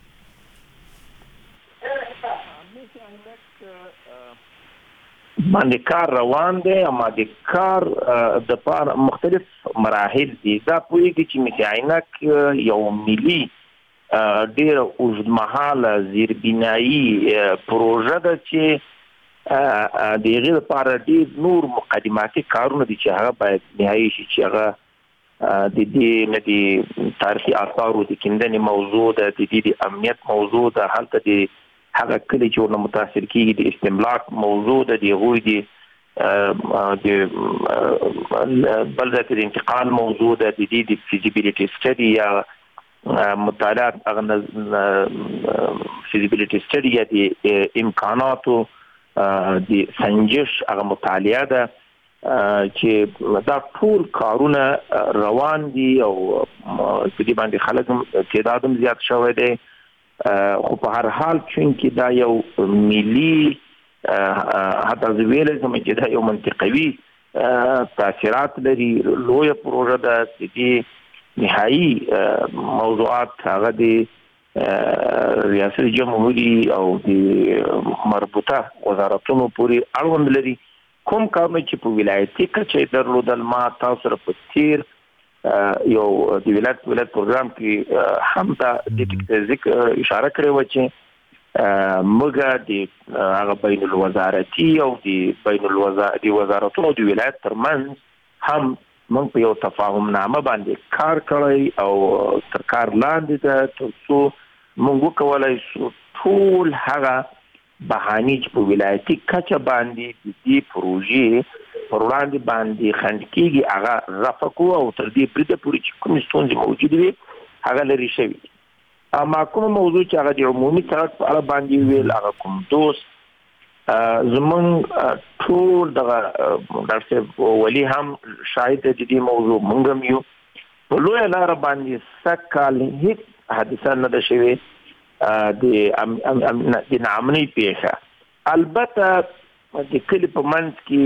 باندې کار روان دی اما د کار د پاره مختلف مراحل دي دا پوهیږي چې مس عینک یو ملي ډېر اوږدمهاله زیربنایي پروژه ده چې د هغې لپاره ډېر نور مقدماتي کارونه دي چې هغه باید نهایي شي چې هغه د دې نه د تاریخي آثارو د کیندنې موضوع ده د دې د امنیت موضوع ده هلته د هغه کلي چې ورنه متاثر کېږي د استملاک موضوع ده د هغوی د بل ځای ته د انتقال موضوع ده د دې د فیزیبیلیټي سټډي یا مطالعات هغه فیزیبیلیټي سټډي یا د امکاناتو د سنجش هغه مطالعه ده چې دا ټول کارونه روان دي او په دې باندې خلک تعداد هم زیات شوی دی خو په هر حال چونکې دا یو ملي حتی زه ویلی ځم چې دا یو منطقوي تاثیرات لري لویه پروژه ده د دې نهایي موضوعات هغه د ریاست جمهوری او د مربوطه وزارتونو پورې اړوند لري کوم کارونه چې په ولایتي کچه درلودل ما تاسو سره په تیر یو د ولایت ولایت پروګرام کې هم دا د ذکر اشاره کړې و چې موږ د هغه بین الوزارتي او د بین الوزارتي وزارتونو د ولایت ترمنځ هم موږ په یو تفاهم نامه باندې کار کړی او تر کار لاندې ده تر څو موږ وکولای شو ټول هغه بهانې چې په ولایتي کچه باندې د دې پروژې پر وړاندې باندې خنډ کېږي هغه رفع کړو او تر دې بریده پورې چې کومې ستونزې موجودې وي هغه لرې شوي اما کومه موضوع چې هغه د عمومي سړک په اړه باندې ویل هغه کوم دوست زمونږ ټول دغه ډاکټر صاحب ولي هم شاهد د دې موضوع مونږ هم یو په لویه لاره باندې سږ کال هېڅ حادثه نه ده شوې د ناامنۍ پیښه البته د کلي په منځ کې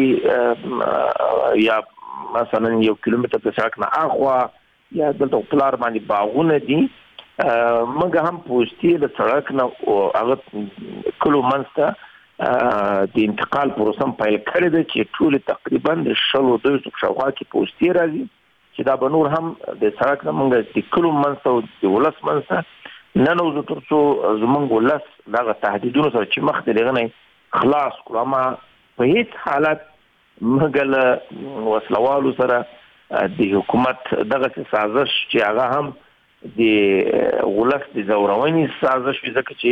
یا مثلا یو کیلومتر په سړک نه اخوا یا دلته په لار باندې باغونه دي موږ هم پوسټي د سړک نه هغه کلو منځ ته د انتقال پروسه پیل کړې ده چې ټول تقریبا د شلو دوه شاوخوا کې پوسټي راځي چې دا به نور هم د سړک نه موږ د کلو منځ ته د ولس منځ ته نه نو زه تر څو زموږ ولس دغه تهدیدونو سره چې مخ ته لغنی خلاص کړو اما په هیڅ حالت موږ له وسلوالو سره د حکومت دغه سازش چې هغه هم د ولس د زورونې سازش ځکه چې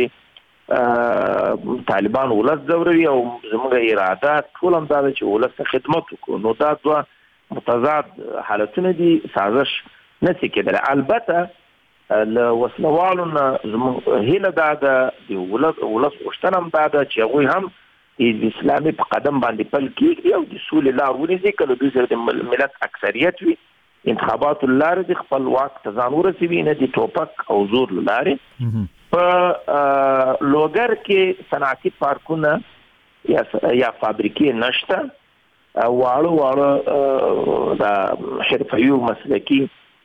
طالبان ولس زوروي او زموږ اراده ټول هم دا چې ولس ته خدمت وکړو نو دا دوه متضاد حالتونه دي سازش نشي کېدلی البته له وسلوالو نه زموږ هیله دا ده د ولس غوښتنه هم دا ده چې هغوی هم د اسلامي په قدم باندې پل کېږدي او د سولې لار ونیسي که له دوی سره د ملت اکثریت وي انتخاباتو له لارې د خپل واک ته ځان ورسوي نه د ټوپک او زور له لارې په لوګر کې صنعتي پارکونه یا یا فابریکې نشته واړه واړه د حرفوي او مسلکي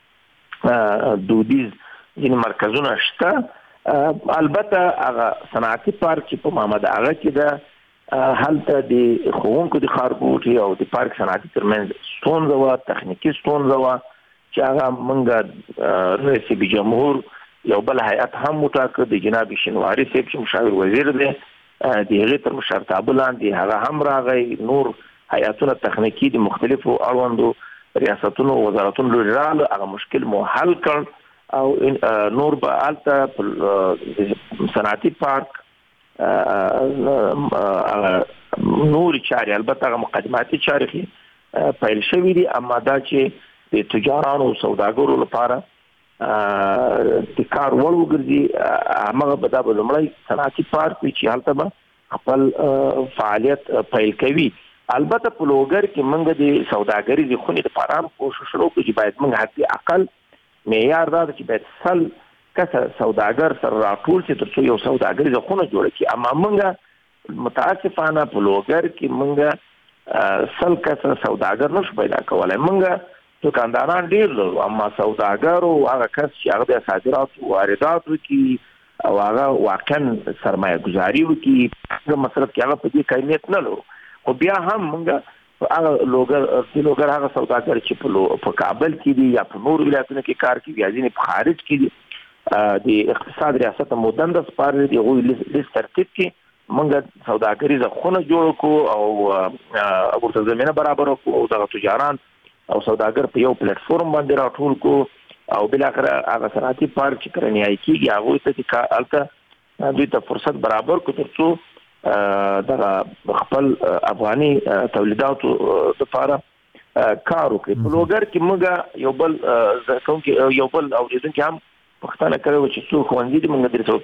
دودیز ځینې مرکزونه شته البته هغه صنعتي پارک چې په محمد اغا کې ده هلته د ښوونکو د ښارګوټي او د پارک صنعتي ترمنځ ستونزه وه تخنیکي ستونزه وه چې هغه موږ رئیس جمهور یو بل هیئت هم وټاکه د جناب شینواري صاحب چې مشاور وزیر دی د هغه تر مشرتابه لاندې هغه هم راغی. نور هیئاتونه تخنیکی د مختلفو اړوندو ریاستونو وزارتونو لري هغه مشکل مو حل کړ او نور به البته صنعتي پارک نور چاري البته هغه مقدماتي چاري پیل شوې دي، اما دا چې د تجارانو او سوداګرو لپاره د کار وړ وګرځي هغه به دا به لومړی صنعتي پارک وي چې هلته به خپل فعالیت پیل کوي. البته په لوګر کې موږ د سوداګرۍ د خونې لپاره هم کوشش وکړو چې باید موږ حد اقل معیار دا چې باید سل کسه سوداګر سره راټول شي ترڅو یو سوداګرۍ د خونه جوړه کړي. اما موږ متاسفانه په لوګر کې موږ سل کسه سوداګر نشو پیدا کولای. موږ دکانداران ډیر لرو، اما سوداګر او هغه کس چې هغه د صادرات او واردات وکړي او هغه واقعا سرمایه گذاري وکړي هغه مصرف کې هغه په دې کمیت نه لرو. خو بیا هم موږ هغه لوګر چې لوګر هغه سوداګر چې په کابل کې دي یا په نور ولایتونو کې کار کوي یا ځینې په خارج کې دي د اقتصاد ریاست مدند سپارل دي غوي لیست ترتیب کې موږ سوداګري ځخونه جوړ کو او ورته زمينه برابر کو او د تجاران او سوداګر په یو پلیټ فارم باندې راټول کو او بل اخر هغه صنعتي پارک چې کرنیای کیږي هغه ته چې البته دوی ته فرصت برابر کو ترڅو د خپل افغاني تولیداتو لپاره کار وکړي. په لوګر کې موږ یو بل کوم کې یو بل اوریدونکو هم پښتنه کړو چې څو خوندې دي موږ درته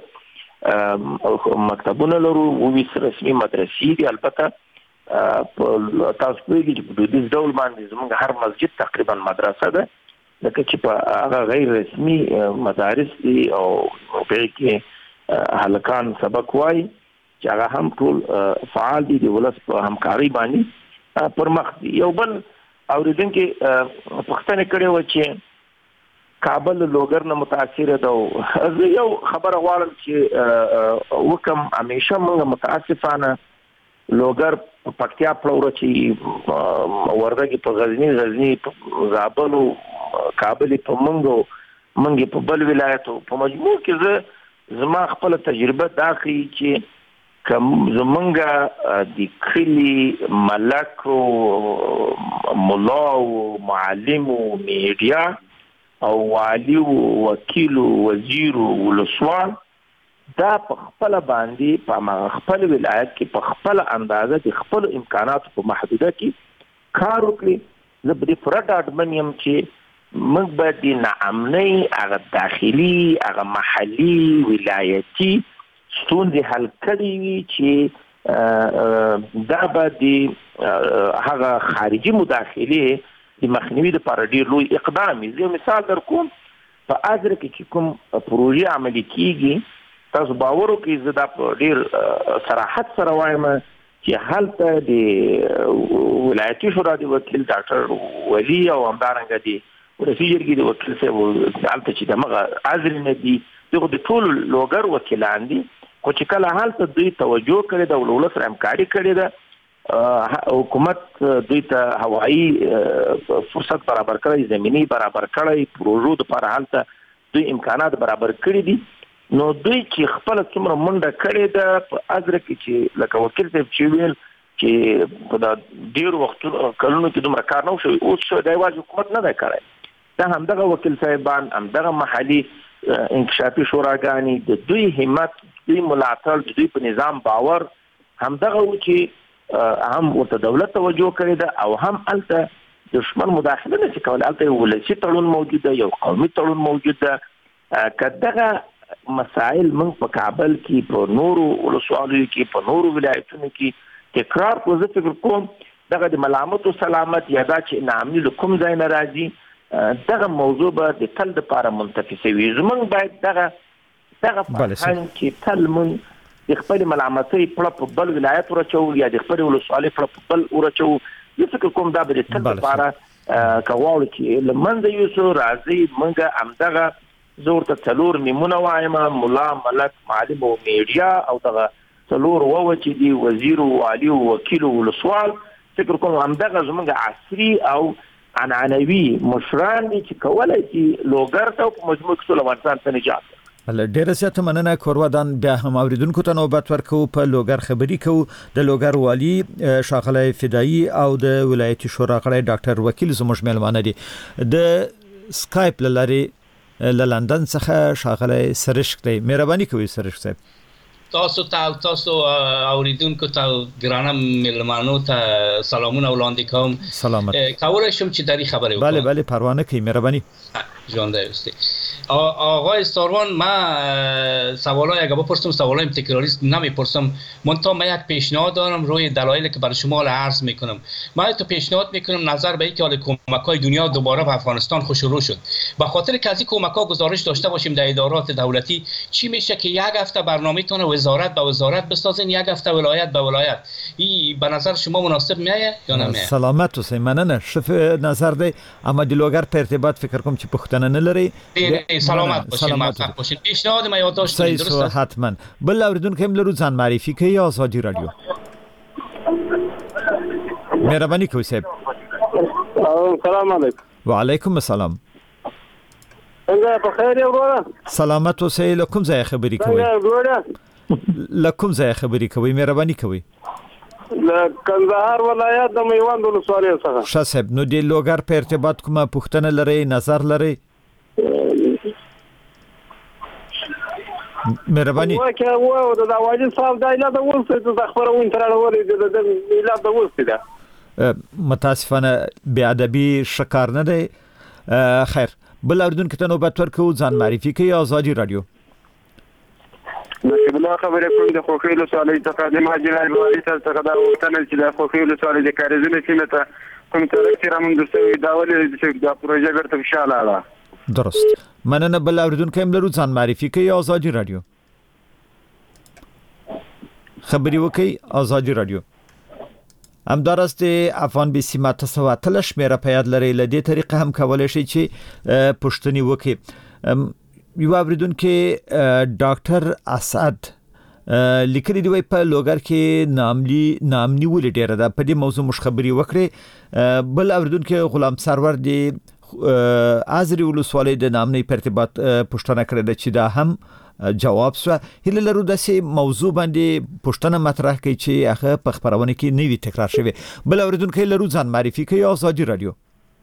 پنځه مکتبونه لرو او ویس رسمي مدرسې دي. البته په تاسو کې چې په دې ډول باندې زموږ هر مسجد تقریبا مدرسه ده، لکه چې په هغه غیر رسمي مدارس دي او په کې هلکان سبق وایي چې هغه هم ټول فعال دي د ولس په همکاري باندې پر مخ دي. یو بل اوریدونکو پښتنه کړي و چې کابل لوګر نه متاثر ده. یو خبره غواړم چې وکم همیشه موږ متاسفانه لوګر په پکتیا پلوړ چې وردګي په غزنی غزنی په زابل او کابل په منګو منګي په بل ولایتو په مجموع کې زه زما خپل تجربه داخلي چې کوم زمونږه د کلی ملک او مولا او معلم او میډیا او والی او وکیل او وزیر او ولسوال دا په خپل باندې په خپل ولایت کې په خپل اندازه د خپل امکاناتو په محدوده کې کار وکړي. زه په دې فرد اډمنیم چې موږ باید د ناامنۍ هغه داخلي هغه محلي ولایتي ستونزې حل کړي وي چې دا به د هغه خارجي مداخلې د مخنیوي لپاره ډېر لوی اقدام وي. زه مثال در کوم په اجر کې چې کوم پروژې عملي کیږي تاسو باور وکړئ زه دا په ډېر صراحت سره وایم چې هلته د ولایتي شورا د وکیل ډاکټر ولی او همدارنګه د ولسي جرګې د وکیل صاحب هلته چې دغه اجر نه دي دغه د ټول لوګر وکیلان دي. خو چې کله حالت دوی توجه کړي د ولولت سره همکاري کړي ده، حکومت دوی ته هوایی فرصت برابر کړی، زمینی برابر کړی، پروژو لپاره حالت دوی امکانات برابر کړي دي، نو دوی چې خپل څومره منډه کړي ده په اجر کې چې لکه وکیل صاحب چې ویل چې په ډیر وخت کلونو کې دومره کار نه شوی، اوس شو د یوازې حکومت نه دی کړی، دا همدغه وکیل صاحبان همدغه محلي انکشافي شوراګانې د دوی همت دوی ملاتړ دوی په نظام باور همدغه و چې هم ورته دولت توجه کړی ده او هم الته دشمن مداخله نشي کولای. الته یو ولسي تړون موجود ده، یو قومي تړون موجود ده. کداغه مسائل موږ په کابل کې په نورو ولسوالۍ کې په نورو ولایتونو کې تکرار کو زه فکر کوم دغه د ملامت او سلامت یا دا چې نامني کوم ځای نه راځي دغه موضوع به د تل لپاره منتفسه وي. زمونږ باید دغه دغه فرهنګ چې تل مونږ د خپل ملامتۍ پړه په بل ولایت ورچو یا د خپل ولسوالۍ پړه په بل ورچو، زه فکر کوم دا به د تل لپاره کواړو چې لمنځه یوسو راځي. مونږ همدغه زور ته څلور نیمونه وایم، مولا ملک معلم او میډیا او دغه څلور وو چې دی وزیر او والی او وکیل او ولسوال، فکر کوم همدغه زمونږ عصري او عنعنوي مشران دي چې کولای شي لوګر ته په مجموع کې ټول افغانستان ته نجات ډیره زیاته مننه کورودان. بیا هم اوریدونکو ته نوبت ورکو په لوګر خبري کو د لوګر والی شاغله فدایی او د ولایتي شورا غړی ډاکټر وکیل زموږ مېلمانه دي. د سکایپ لاري له لندن څخه شاغله سرشک دی. مهرباني کوئ سرشک صاحب. تاسو ته تاسو اوریدونکو ته ګرانه مېلمانو ته سلامونه وړاندې کوم. سلامت. کولای شم چې دری خبرې وکړم؟ بله بله پروانه کوي. مهرباني. جان دوستی. آقای ساروان من سوالای اگه بپرسم سوالای تکراری نمیپرسم، منتها من یک پیشنهاد دارم روی دلایلی که برای شما عرض میکنم. من تو پیشنهاد میکنم نظر به اینکه کمک‌های دنیا دوباره به افغانستان خوشرو شد. به خاطر که از این کمک‌ها گزارش داشته باشیم در ادارات دولتی، چی میشه که یک هفته برنامه‌تون وزارت به وزارت بسازین، یک هفته ولایت به ولایت. این به نظر شما مناسب میایه یا نمیایه؟ سلامت اوسئ. مننه. شف نظر دی. اما د لوګر په ارتباط فکر کوم چې پښتنه نه لري. سلامت باشین. موفق باشین. پیشنهاد ما یادداشت کنید. درسته؟ حتما. بل اوریدونکو هم لرو ځان معرفي کوي آزادی رادیو. مهرباني کوئ صاحب. سلام علیکم. وعلیکم السلام. څنګه په خیر یو وروره؟ سلامت اوسئ. له کوم ځای خبرې کوئ؟ څنګه وروره؟ له کوم ځای خبرې کوئ؟ مهرباني کوئ. له کندهار ولایت د میوند ولسوالۍ څخه. ښه صاحب، نو د لوګر په ارتباط کومه پوښتنه لرئ، نظر لرئ؟ مهرباني. واکه و د داواجی صاحب د ایله د ولسه د خبرون تر اړولې د ایله د ولسه ده. متاسفانه بی ادبی شکار نه دی. خیر، بل اوریدونکو ته نوبت ورکو. ځان معرفي کوي آزادی رادیو. نشي بلا خبره کوم د خوخي له سوالي تقدم حاجی والی ته څنګه دا وختنه چې د خوخي له سوالي د کارزونه سینه ته کوم ترکتی رامن دوسوي دا ولې چې دا پروژه ګرته خوشاله اله. درست. مننه. بل اوریدونکو هم لرو. ځان معرفي کوي آزادی رادیو. خبري وکي آزادی رادیو. همدارست افغان بي سي ماته سوا تلش میرا پیاد لري. له دې طریقه هم کولای شي چې پښتني وکي. یو اوریدونکو ډاکټر اسد لیکلي دی وای په لوګر کې ناملی نامنی ولې ډیره ده. په دې موضوع مش خبري وکړي. بل اوریدونکو غلام سرور دی ازري ولسوالۍ د نامنې په ارتباط پښتنه کړې ده چې دا هم جواب سو. هله لرو د سي موضوع باندې پښتنه مطرح کوي چې هغه په خبرونه کې نوي تکرار شوی. بل اوریدونکو لرو. ځان معرفي کوي آزادی رادیو.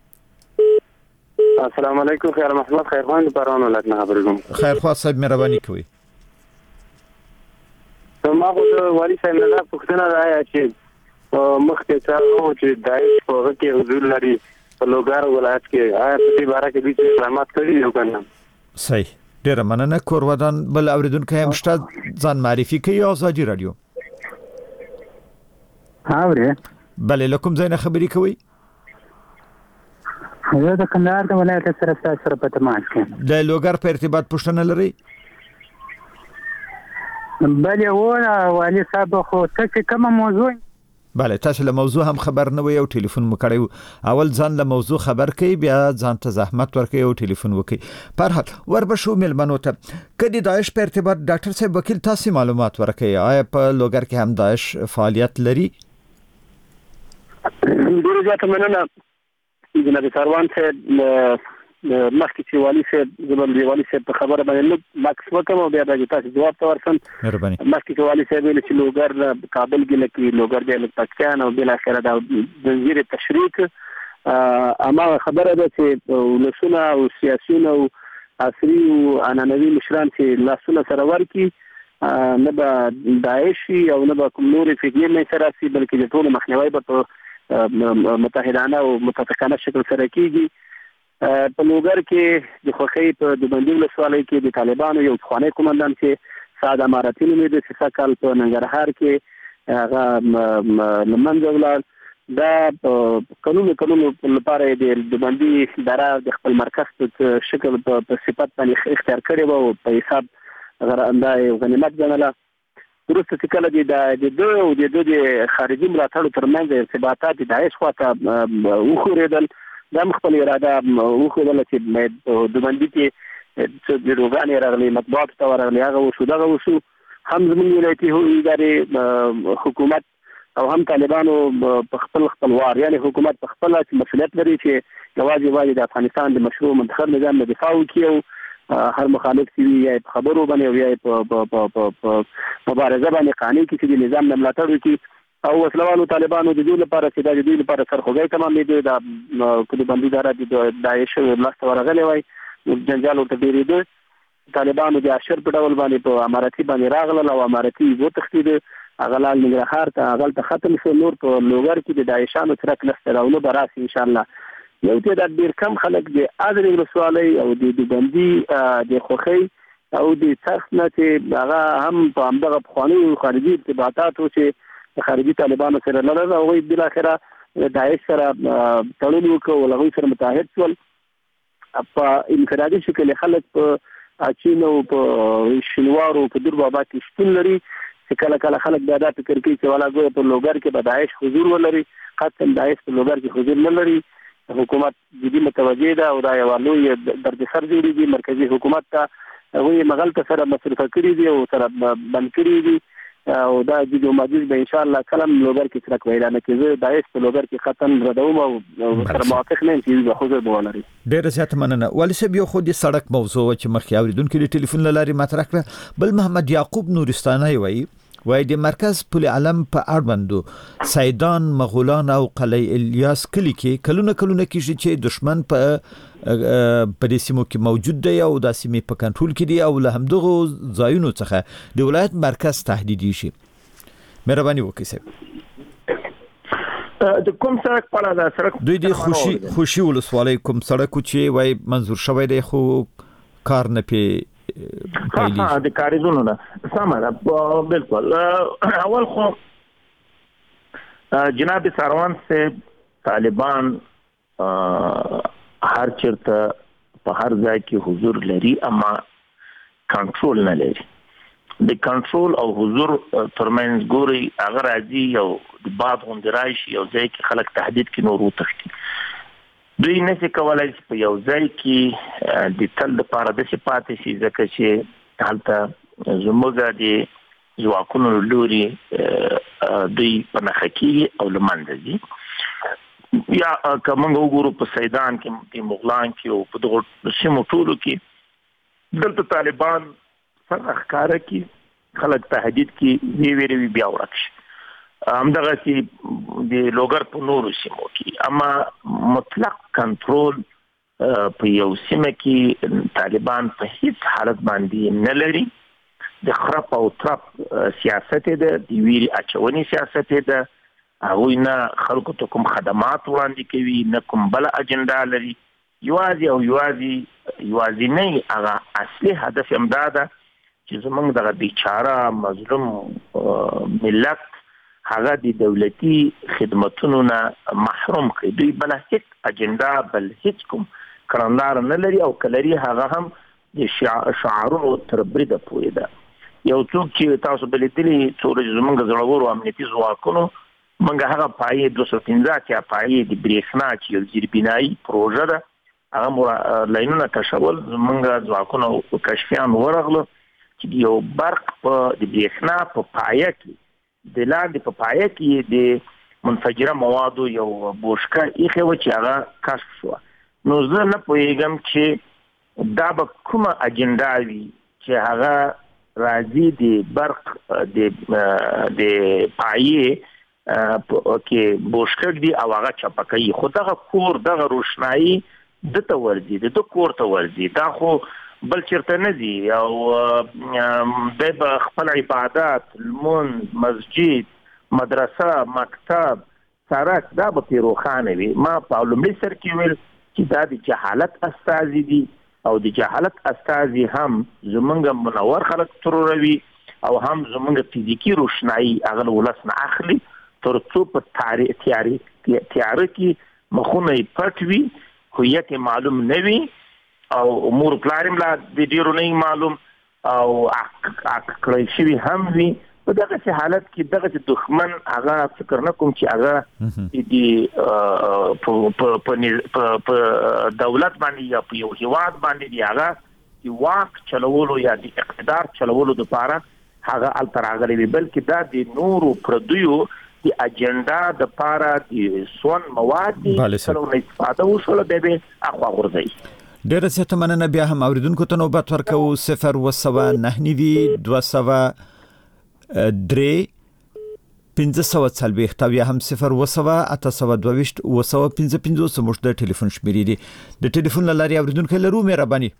السلام علیکم. خیر محمد خیرخان پروانه ولایت نه خبرې کوم. خیرخوا صاحب مهرباني کوي. ما خو د والی صاحب نه پوښتنه راځي چې مخکې څنګه چې دایښ په هغه کې حضور لري په لوګر ولایت کې آیا په دې باره کې به اقدامات کړي یو کنه؟ صحیح. ډیره مننه کورودان. بل اوریدونکو هم شته. ځان معرفي کوي آزادی رادیو. هاوره. بله. لکم ځای نه خبرې کوي؟ زه د کندهار د ولایت سره تاسو سره په تماس کې. د لوګر په ارتباط پوښتنه لري؟ بله وونه والی صاحب خو څه کومه موضوع؟ بله تاسو له موضوع هم خبر نه وي او ټلیفون مو کړی. اول ځان له موضوع خبر کړئ، بیا ځان ته زحمت ورکړئ او ټلیفون وکړئ. په هر حال وربشو ملمنو ته کدي داعش په ارتباط ډاکټر صاحب وکیل تاسو معلومات ورکړئ. آیا په لوګر کې هم داعش فعالیت لري؟ ډیره زیاته مننه جناب سروان صاحب. مخکې چې والی صاحب زموږ دی والی صاحب په خبره باندې ماکس وکم او بیا د تاسو جواب ته ورسم. مهرباني. مخکې چې والی صاحب ویل چې لوګر کابل کې لکه لوګر دی پاکستان او بل اخره د زنجیر تشریک اما خبره ده چې ولسونه او سیاسيون او عصري او انانوي مشران چې لاسونه سره ورکی نه به داعش او نه به کوم نور فکر نه سره سي بلکې د ټول مخنیوي په متحدانه او متفقانه شکل سره کیږي. په لوګر کې د خوخي په د بندي ولسوالۍ کې د طالبانو یو ځواني کمانډان چې ساده اماراتي نومې د سفاکل په ننګرهار کې هغه لمنځه ولاړ. دا قانون قانون لپاره د بندي اداره د خپل مرکز په شکل په صفت باندې اختیار کړی وو په حساب غرانده غنیمت ګڼله. وروسته چې کله د دوه او د دوه خارجي ملاتړو ترمنځ ارتباطات د داعش خواته وخوریدل. دا خپل اراده وخوله چې د باندې کې چې روغاني راغلي مطبوعات ته ورغلي هغه وشو دغه وشو هم زموږ ولایتي ادارې حکومت او هم طالبانو په خپل خپلوار یعنی حکومت په خپل مسؤلیت لري چې یوازې وايي د افغانستان د مشروع منتخب نظام د دفاع وکړي او هر مخالف سی یا خبرو باندې یا په مبارزه باندې قانون کې د نظام نه ملاتړ وکړي او وسلوالو طالبانو د دې لپاره چې د دې لپاره سرخوږی تمام دي د کله باندې دارا د داعش لاس ورغلې وای جنجال ورته ډېرېده طالبانو د اشر په ډول باندې په اماراتي باندې راغله او اماراتي وو تختید اغلال نګرهار ته اغل ته ختم شو نور په لوګر کې د داعشانو سره کلسته راولو براسي ان شاء الله یو ته د ډیر کم خلک د اذر رسوالي او د بندي د خوخي او د څرخ نه چې هغه هم په همدغه خواني خارجي ارتباطات او چې خارجي طالبانو سره لرل او بل اخره داعش سره تړون وکړ او هغه سره متحد شول په انفرادي شکل خلک په چینو په شنوارو په دور بابا کې شتون لري چې کله کله خلک بیا دا فکر کوي چې ولا ګوره په لوګر کې به داعش حضور ولري قطعا داعش په لوګر کې حضور نه لري حکومت جدي متوجه ده او دا یو لوی درد سر جوړیږي مرکزی حکومت ته هغه مغلطه سره مصرف کړی دي او سره بند کړی دي او دا د ماجز به ان شاء الله کلم لوګر کې ترک ویل نه کېږي داعش په لوګر کې ختم ردوم او سره موافق نه چې د حضور بولري ډېر زیات مننه ولی سب یو خو د سړک موضوع چې مخکې اوریدونکو د ټلیفون لاري مطرح کړ بل محمد یعقوب نورستاني وایي وای د مرکز پل علم په اړوندو سیدان مغولان او قلعه الیاس کلی کې کلونه کلونه کې چې دشمن په په دې سیمو کې موجود دی او د سیمې په کنټرول کې دی او له همدغه ځایونو څخه د ولایت مرکز تهدیدي شي مهرباني وکړئ د کوم سړک په اړه سړک دوی د خوشي خوشي ولسوالۍ کوم سړک چې وای منظور شوی دی خو کار نه پی ها د کاریزونو نه سمه بالکل اول خو جناب ساروان سے طالبان هر چرته په هر ځای کې حضور لري اما کنټرول نه لري د کنټرول او حضور ترمنځ ګوري هغه راځي یو د باد غوندرای شي یو ځای کې خلک تهدید کې نور وتښتي دوی نشي کولای چې په یو ځای کې د تل لپاره د صفات شي ځکه چې حالته زموږ د ځواکونو لوري دوی په نخکی او لمندزي یا کومه وګورو په سیدان کې په مغلان کې او په دغه سیمو ټولو کې دلته طالبان څنګه ښکارا کې خلک تهدید کې وی ویری بیا ورکش همدغه چې د لوګر په نورو سیمو کې اما مطلق کنټرول په یو سیمه کې طالبان په هیڅ حالت باندې نه لري د خراب او ترپ سیاست ده د ویری اچونی سیاست ده او نه خلکو ته کوم خدمات وړاندې کوي نه کوم بل اجنډا لري یوازې او یوازې یوازې نه هغه اصلي هدف هم دا ده چې زمونږ دغه بیچاره مظلوم ملت هغه د دولتي خدماتونو نه محروم کړي دوی بل هیڅ اجنډا بل هیڅ کوم کړندار نه لري او کلري هغه هم د شعارونو تر بریده پورې ده یو څوک چې تاسو بل دي څور زمونږ زړورو امنیتي ځواکونو منګه هغه پای دوه سوه پنځه چې پای د بریښنا چې یو زیربنایي پروژه ده هغه مور لاینونه کشول منګه ځواکونو کشفیان ورغلو چې یو برق په د بریښنا په پای کې د لاندې په پای کې د منفجره موادو یو بوشکه ایخه و چې هغه کشف شو نو زه نه پوهیږم چې دا به کومه اجنډا وي چې هغه راځي د برق د د پای کې بوشکک دی او هغه چپکای خو دغه کور دغه روشنايي د ته ورځي د کور ته ورځي دا خو بل چرته نه دی او د خپل عبادت المون مسجد مدرسه مکتب سړک دا به پیروخانه وي ما په لومړي سر کې ویل چې دا د جهالت استازي دي او د جهالت استازي هم زمونږ منور خلک تروروي او هم زمونږ فزیکی روشنايي هغه ولسنه اخلي ترڅو په تاریخ تیاری تیاری کې مخونه پټوي هویت معلوم نه وي او امور پلارم لا د ډیرو نه معلوم او کړی شي هم وي په دغه حالت کې دغه دښمن هغه فکر نه کوم چې هغه د په دولت باندې یا په یو هیواد باندې دی هغه د واک چلولو یا د اقتدار چلولو لپاره هغه التراغلي بلکې دا د نورو پردیو د اجنډا د پاره د سون مواد څخه استفاده وشول به به اخوا ورځي ډېر زیاته مننه. بیا هم اوریدونکو ته نوبت ورکو صفر وسوه نه نوي دوه سوه درې پنځه سوه څلوېښت او یا هم صفر وسوه اته سوه دوه ویشت اوه سوه پنځه پنځوس زموږ د ټلیفون شمیرې دي. د ټلیفون له لارې اوریدونکي لرو. مهرباني.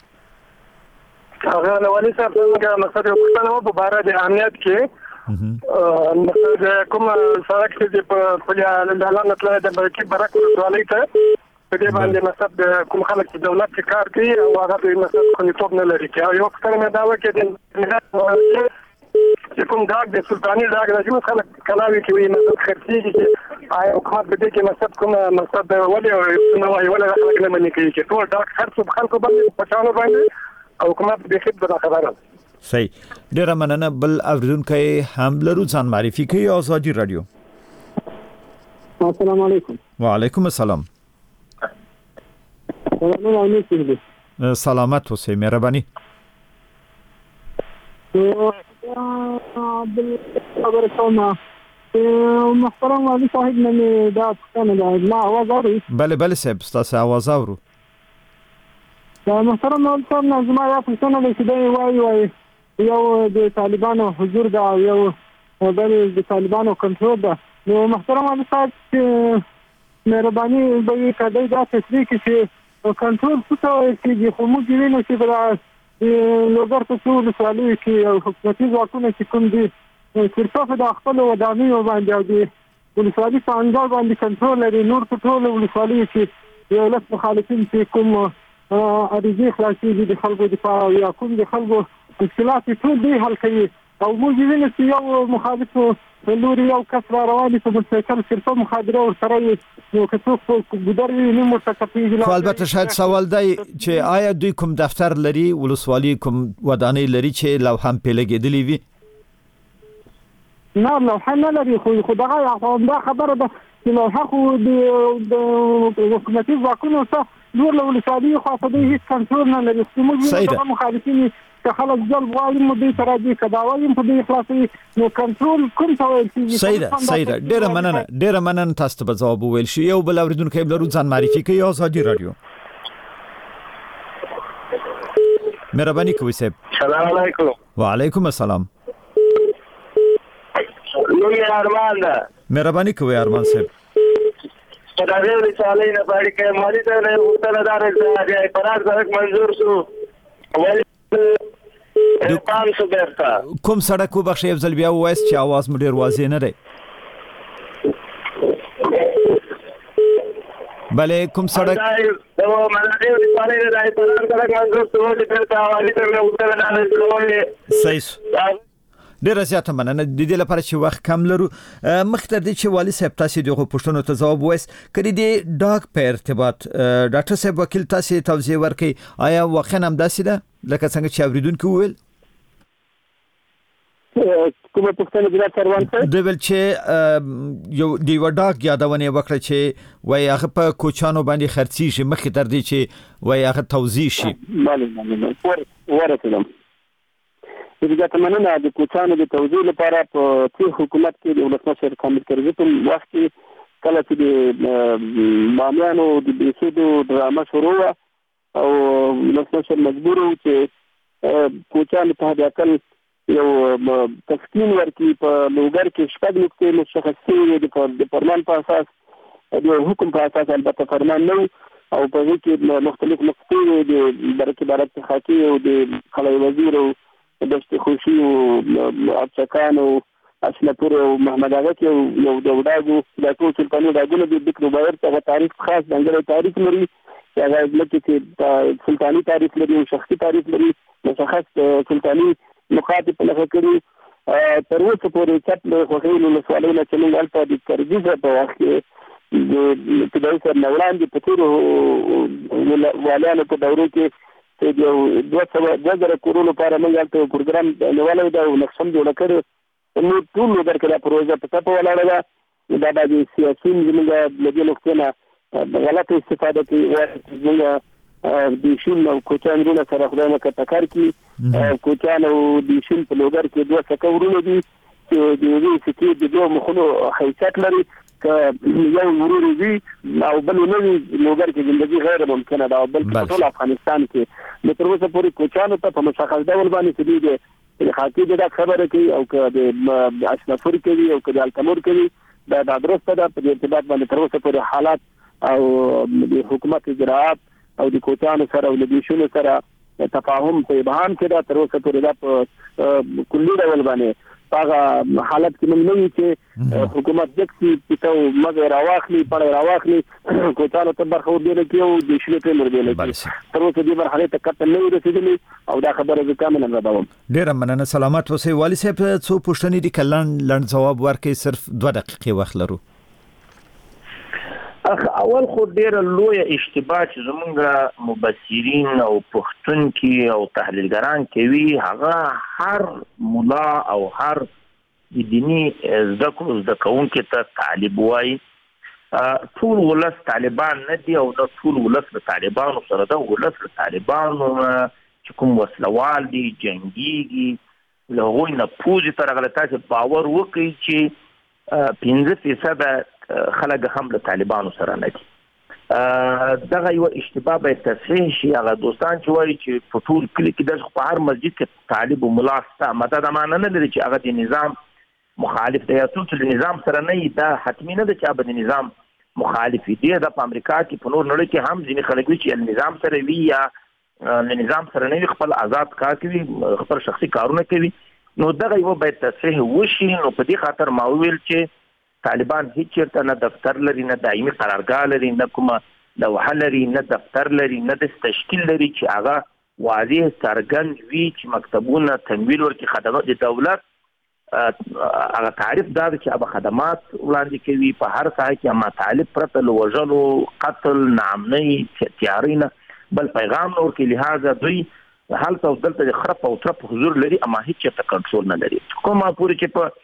هغه له والي صاحب څنګه مقصد یو پوښتنه په باره د امنیت کې مقصد کوم سړک چې په پلیا لاندې تللی د برکې برک ولسوالۍ ته په دې باندې مقصد کوم خلک چې دولت کې کار کوي او هغه د مقصد خوندیتوب نه لري. یو پوښتنه مې دا وکړه چې چې کوم داګ د سلطاني داګ د جمهور خلک کلاوي کوي مقصد خرڅيږي چې آیا حکومت به دې کې مقصد کوم مقصد ولې نو وايي ولې خلک نه مني کوي چې ټول داګ خرڅ خلکو باندې پچانو باندې او حکومت به خدمت خبره. صحیح. ډیر مننه. بل اوریدونکي هم لرو ځان معرفي کوي. آزادي رادیو. السلام علیکم. وعلیکم السلام. سلامت اوسئ. مهرباني. خبر کومه محترم والي صاحب نه دا څنګه ما आवाज اوري؟ بله بله صاحب تاسو आवाज اورو. محترم والي صاحب نه زما یا څنګه د دې وایي وایي یو د طالبانو حضور دا یو بل د طالبانو کنټرول دا. نو محترم والي صاحب مهرباني به کدی دا تصدیق چې کنټرول څه چې خو موږ وینو چې بل لوګر ته ټول سوالي کې او حکومتي ځواکونه چې کوم دي صرف د خپل ودانیو باندې او د ولسوالي په انګړ باندې کنټرول لري. نور ټول ولسوالي چې یو لس مخالفین چې کوم اړیږي خلاصي دي خلکو دفاع یا کوم د خلکو مشکلات ټول دی حل کوي او موږ وینو چې یو مخالف لوري یو کس را رواني په مستقل صرف مخابره ورسره یو کڅوک په ګداري نیمه تکپیږي. خو البته شاید سوال دی چې آیا دوی کوم دفتر لري ولسوالي کوم ودانۍ لري چې لو هم په لګېدلې وي؟ نه لو هم نه لري. خو خدای دا خبره ده چې لو خو د حکومتي ځواکونو څخه نور له ولسوالي خو په دې هیڅ کنټرول نه لري. موږ د مخالفین که خلک جلب غواړي مو دې سره دې کداوي په دې خلاصي نو کنټرول کوم څه ویل کیږي؟ صحیح ده صحیح ده. ډیره مننه ډیره مننه. تاسو ته جواب ویل شي. یو بل اوریدونکو لرو ځان معرفي کوي. آزادي رادیو. مهرباني کوئ صاحب. السلام علیکم. وعلیکم السلام. نو یې ارمان ده. مهرباني کوئ ارمان صاحب. دا دې رسالې نه پاره کې مالي ته نه وته نه دار دی پرار زړه منزور شو. ولې کوم سړک وبخښئ یو ځل بیا ووایاست چې اواز مو ډېر واضح نه دی. بله کوم سړک صحیح. ډیره زیاته مننه. د دې لپاره چې وخت کم لرو مخکې تر دې چې والي صاحب تاسو دغه پوښتنو ته ځواب وایست کړي د ډاګ په ارتباط ډاکټر صاحب وکیل تاسو توضیح ورکړي آیا واقعا هم داسې ده لکه څنګه چې اوریدونکو وویل؟ کومه پوښتنه جناب سروان صاحب؟ د ول چې یو دی وډاګ یادونه وکړه چې وای هغه په کوچانو باندې خرڅي شي مخکې تر دې چې وای هغه توضیح شي. بله بله ورته دغه مننه د کوچانو د توزیع لپاره په ټول حکومت کې د ولسمشر کامل کرزي په وخت کې کله چې د بامیانو د بيسودو ډرامه شروع او ولسمشر مجبور و چې کوچانو ته د عقل یو تسکین ورکړي په لوګر کې شپږ نقطې مشخص شوي د فرمان په اساس د حکم په اساس البته فرمان نه او په دې کې مختلف نقطې د برکې عبارت خاطي او د خلای وزیر او دشت خوشي او افسکان او اسلپور او محمد اغا کې یو د وډاګو د ټول سلطاني داګونو د بکرو باور څخه تاریخ خاص څنګه تاریخ لري چې هغه لکه سلطاني تاریخ لري او شخصي تاریخ لري مشخص سلطاني مخاطب په لغه کړي تر اوسه پورې چې له خوښیلو له سوالونو چې موږ البته د کرزي په وخت کې د ابتدایي سر نوړاندې په تیرو والیانو په دورو کې چې یو دوه سوه دوه زره کورونو لپاره موږ هلته پروګرام نیولی دی او نقشه هم جوړه کړې نو ټول لوګر کې دا پروژه په ټپه ولاړه ده. دا د سیاسیون زموږ له دې نقطې نه غلطه استفاده کوي. موږ د شین او کوچان وروڼه سره خدای مکه ټکر کړي. کوچان او د شین په لوګر کې دوه څکه وروڼه دي چې د یوې سکې د دوه مخونو حیثیت لري ک یو ورور وي او بل نه وي لوګر کې ژوندۍ غیر ممکنه ده او بل ټول افغانستان کې د تر اوسه پورې کوچانو ته په مشخص ډول باندې دي د حقیقت دا خبره کوي او که د اشنافور کوي او که د التمور کوي دا د درسته ده په ارتباط باندې تر اوسه پورې حالات او د حکومت اجراءات او د کوچانو سره او د دیشونو سره تفاهم په ابهام کې دا تر اوسه پورې دا په کلي ډول باندې هغه حالت کې موږ نه چې حکومت دکسي چې مګر راواخلي پړ راواخلي کوچانو ته برخه ورده کې او د شنو ته مرده کې تر اوسه دې مرحله ته کته نه رسیدلې او دا خبره زه کامل نه راوم. ډیر مننه سلامات اوسئ والي صاحب. څو پوښتنې دي کلان لړ جواب ورکړي صرف دوه دقیقې وخت لرو. اول خو ډیره لوی اشتباه چې زمونږ مبصرین او پښتونکي او تحلیلګران کوي هغه هر مولا او هر دینی زده کړو زده کوونکي ته طالب وایي. ټول ولس طالبان نه دي او د ټول ولس د طالبانو سره د ولس د طالبانو چې کوم وسلوال دي جنګيږي له هغوی نه پوځي ته راغلی. تاسې باور وکړئ چې پنځه فیصده خلک هم له طالبانو سره نه دي. دغه یو اشتباه باید تصحیح شي. هغه دوستان چې وایي چې په ټول کلي کې د په هر مسجد کې طالب او ملا شته ماته دا معنی نه لري چې هغه د نظام مخالف دی. یا څوک چې د نظام سره نه وي دا حتمي نه ده چې هغه د نظام مخالف وي. د په امریکا کې په نور نړۍ کې هم ځینې خلک وي چې نظام سره وي یا د نظام سره نه وي خپل آزاد کار کوي خپل شخصي کارونه کوي. نو دغه یو باید تصحیح وشي. نو په دې خاطر ما ویل چې طالبان هیڅ چیرته نه دفتر لري نه دایمي قرارګاه لري نه کومه لوحه لري نه دفتر لري نه د تشکیل لري چې هغه واضح څرګند وي چې مکتبونه تمویل ورکړي خدمات د دولت هغه تعریف دا چې هغه خدمات وړاندې کوي په هر ساحه کې اما طالب پرته له وژلو قتل نامنۍ تیاری نه بل پیغام نور کې لهدا دوی هلته او دلته د خرپ او ترپ حضور لري اما هیڅ چېرته کنټرول نه لري. کومه پورې چې په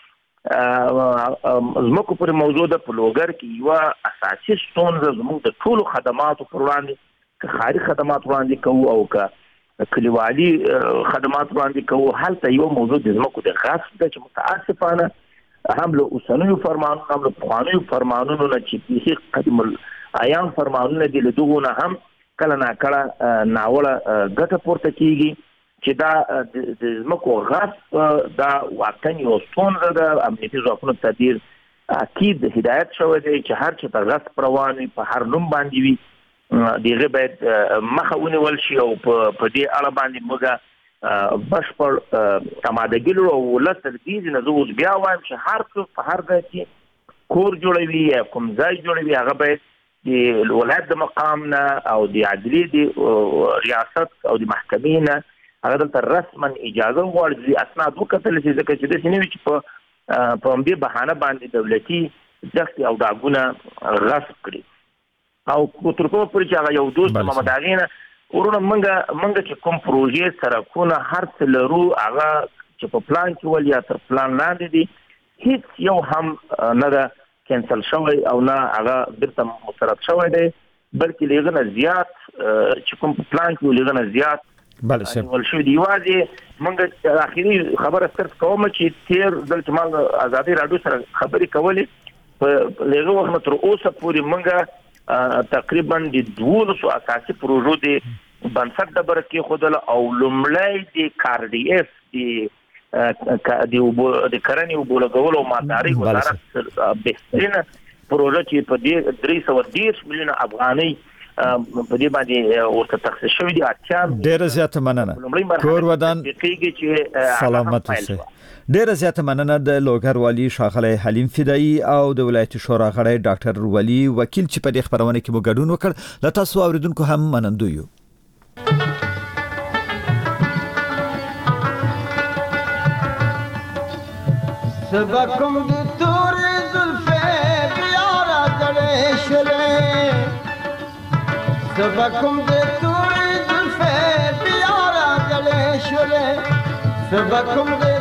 زموږ پر موضوع د پلوګر کې یو اساسي ستونزه زموږ د ټولو خدماتو پر وړاندې که خاري خدمات وړاندې کوو او که کلیوالي خدمات وړاندې کوو هلته یو موضوع د زموږ د غصب ده چې متاسفانه هم له اوسنیو فرمانونو هم له پخوانیو فرمانونو نه چې بیخي قدیم الایام فرمانونه دي له دغو نه هم کله ناکله ناوړه ګټه پورته کیږي چې دا د زمکو غصب دا واقعا یو ستونزه ده. امنیتي ځواکونو ته ډېر اکید هدایت شوی دی چې هر چې ته غصب روان وي په هر نوم باندې وي د هغې باید مخه ونیول شي او په دې اړه باندې موږ بشپړ امادګي لرو. او ولس تر دې نه زه اوس بیا وایم چې هر څوک په هر ځای کې کور جوړوي یا کوم ځای جوړوي هغه باید د ولایت د مقام نه او د عدلیې د ریاست او د محکمې نه هغه دلته رسما اجازه وغواړي چې اسناد وکتل شي ځکه چې داسې نه وي چې په په همدې بهانه باندې دولتي دښتې او ډاګونه غصب کړي. او تر کومه پورې چې هغه یو دوست محمد اغې نه ورونه موږ موږ چې کوم پروژې سړکونه هر څه لرو هغه چې په پلان کې ول یا تر پلان لاندې دي هیڅ یو هم نه ده کینسل شوی او نه هغه بیرته مسترد شوی دی بلکې له هغه نه زیات چې کوم په پلان کې ول هغه نه زیات بله صاحب ول شو دی. واځي موږ اخیری خبره صرف کوم چې تیر دلته مال ازادي رادیو سره خبرې کولې په لږه وخت تر اوسه پورې موږ تقریبا د دوه اساسي پروژو دی بنسټ د برکې خودل او لومړی د کار ډي اف د د کرنې او بولګول او مالداري وزارت بهترینه پروژه چې په دې درې سوه دېرش میلیونه افغانۍ په دې باندې ورته تخصیص شوی دی. اچھا ډیره زیاته مننه کور ودان سلامت اوسئ. ډیره زیاته مننه د لوګر والي ښاغلی حلیم فدایي او د ولایتي شورا غړی ډاکټر ولي وکیل چې په دې خبرونه کې مو ګډون وکړ. له تاسو اوریدونکو هم منندوی یو. سبکم د تورې زلفې بیا راځړې شولې سبکم د تورې زلفې بیا راځړې شولې سبکم د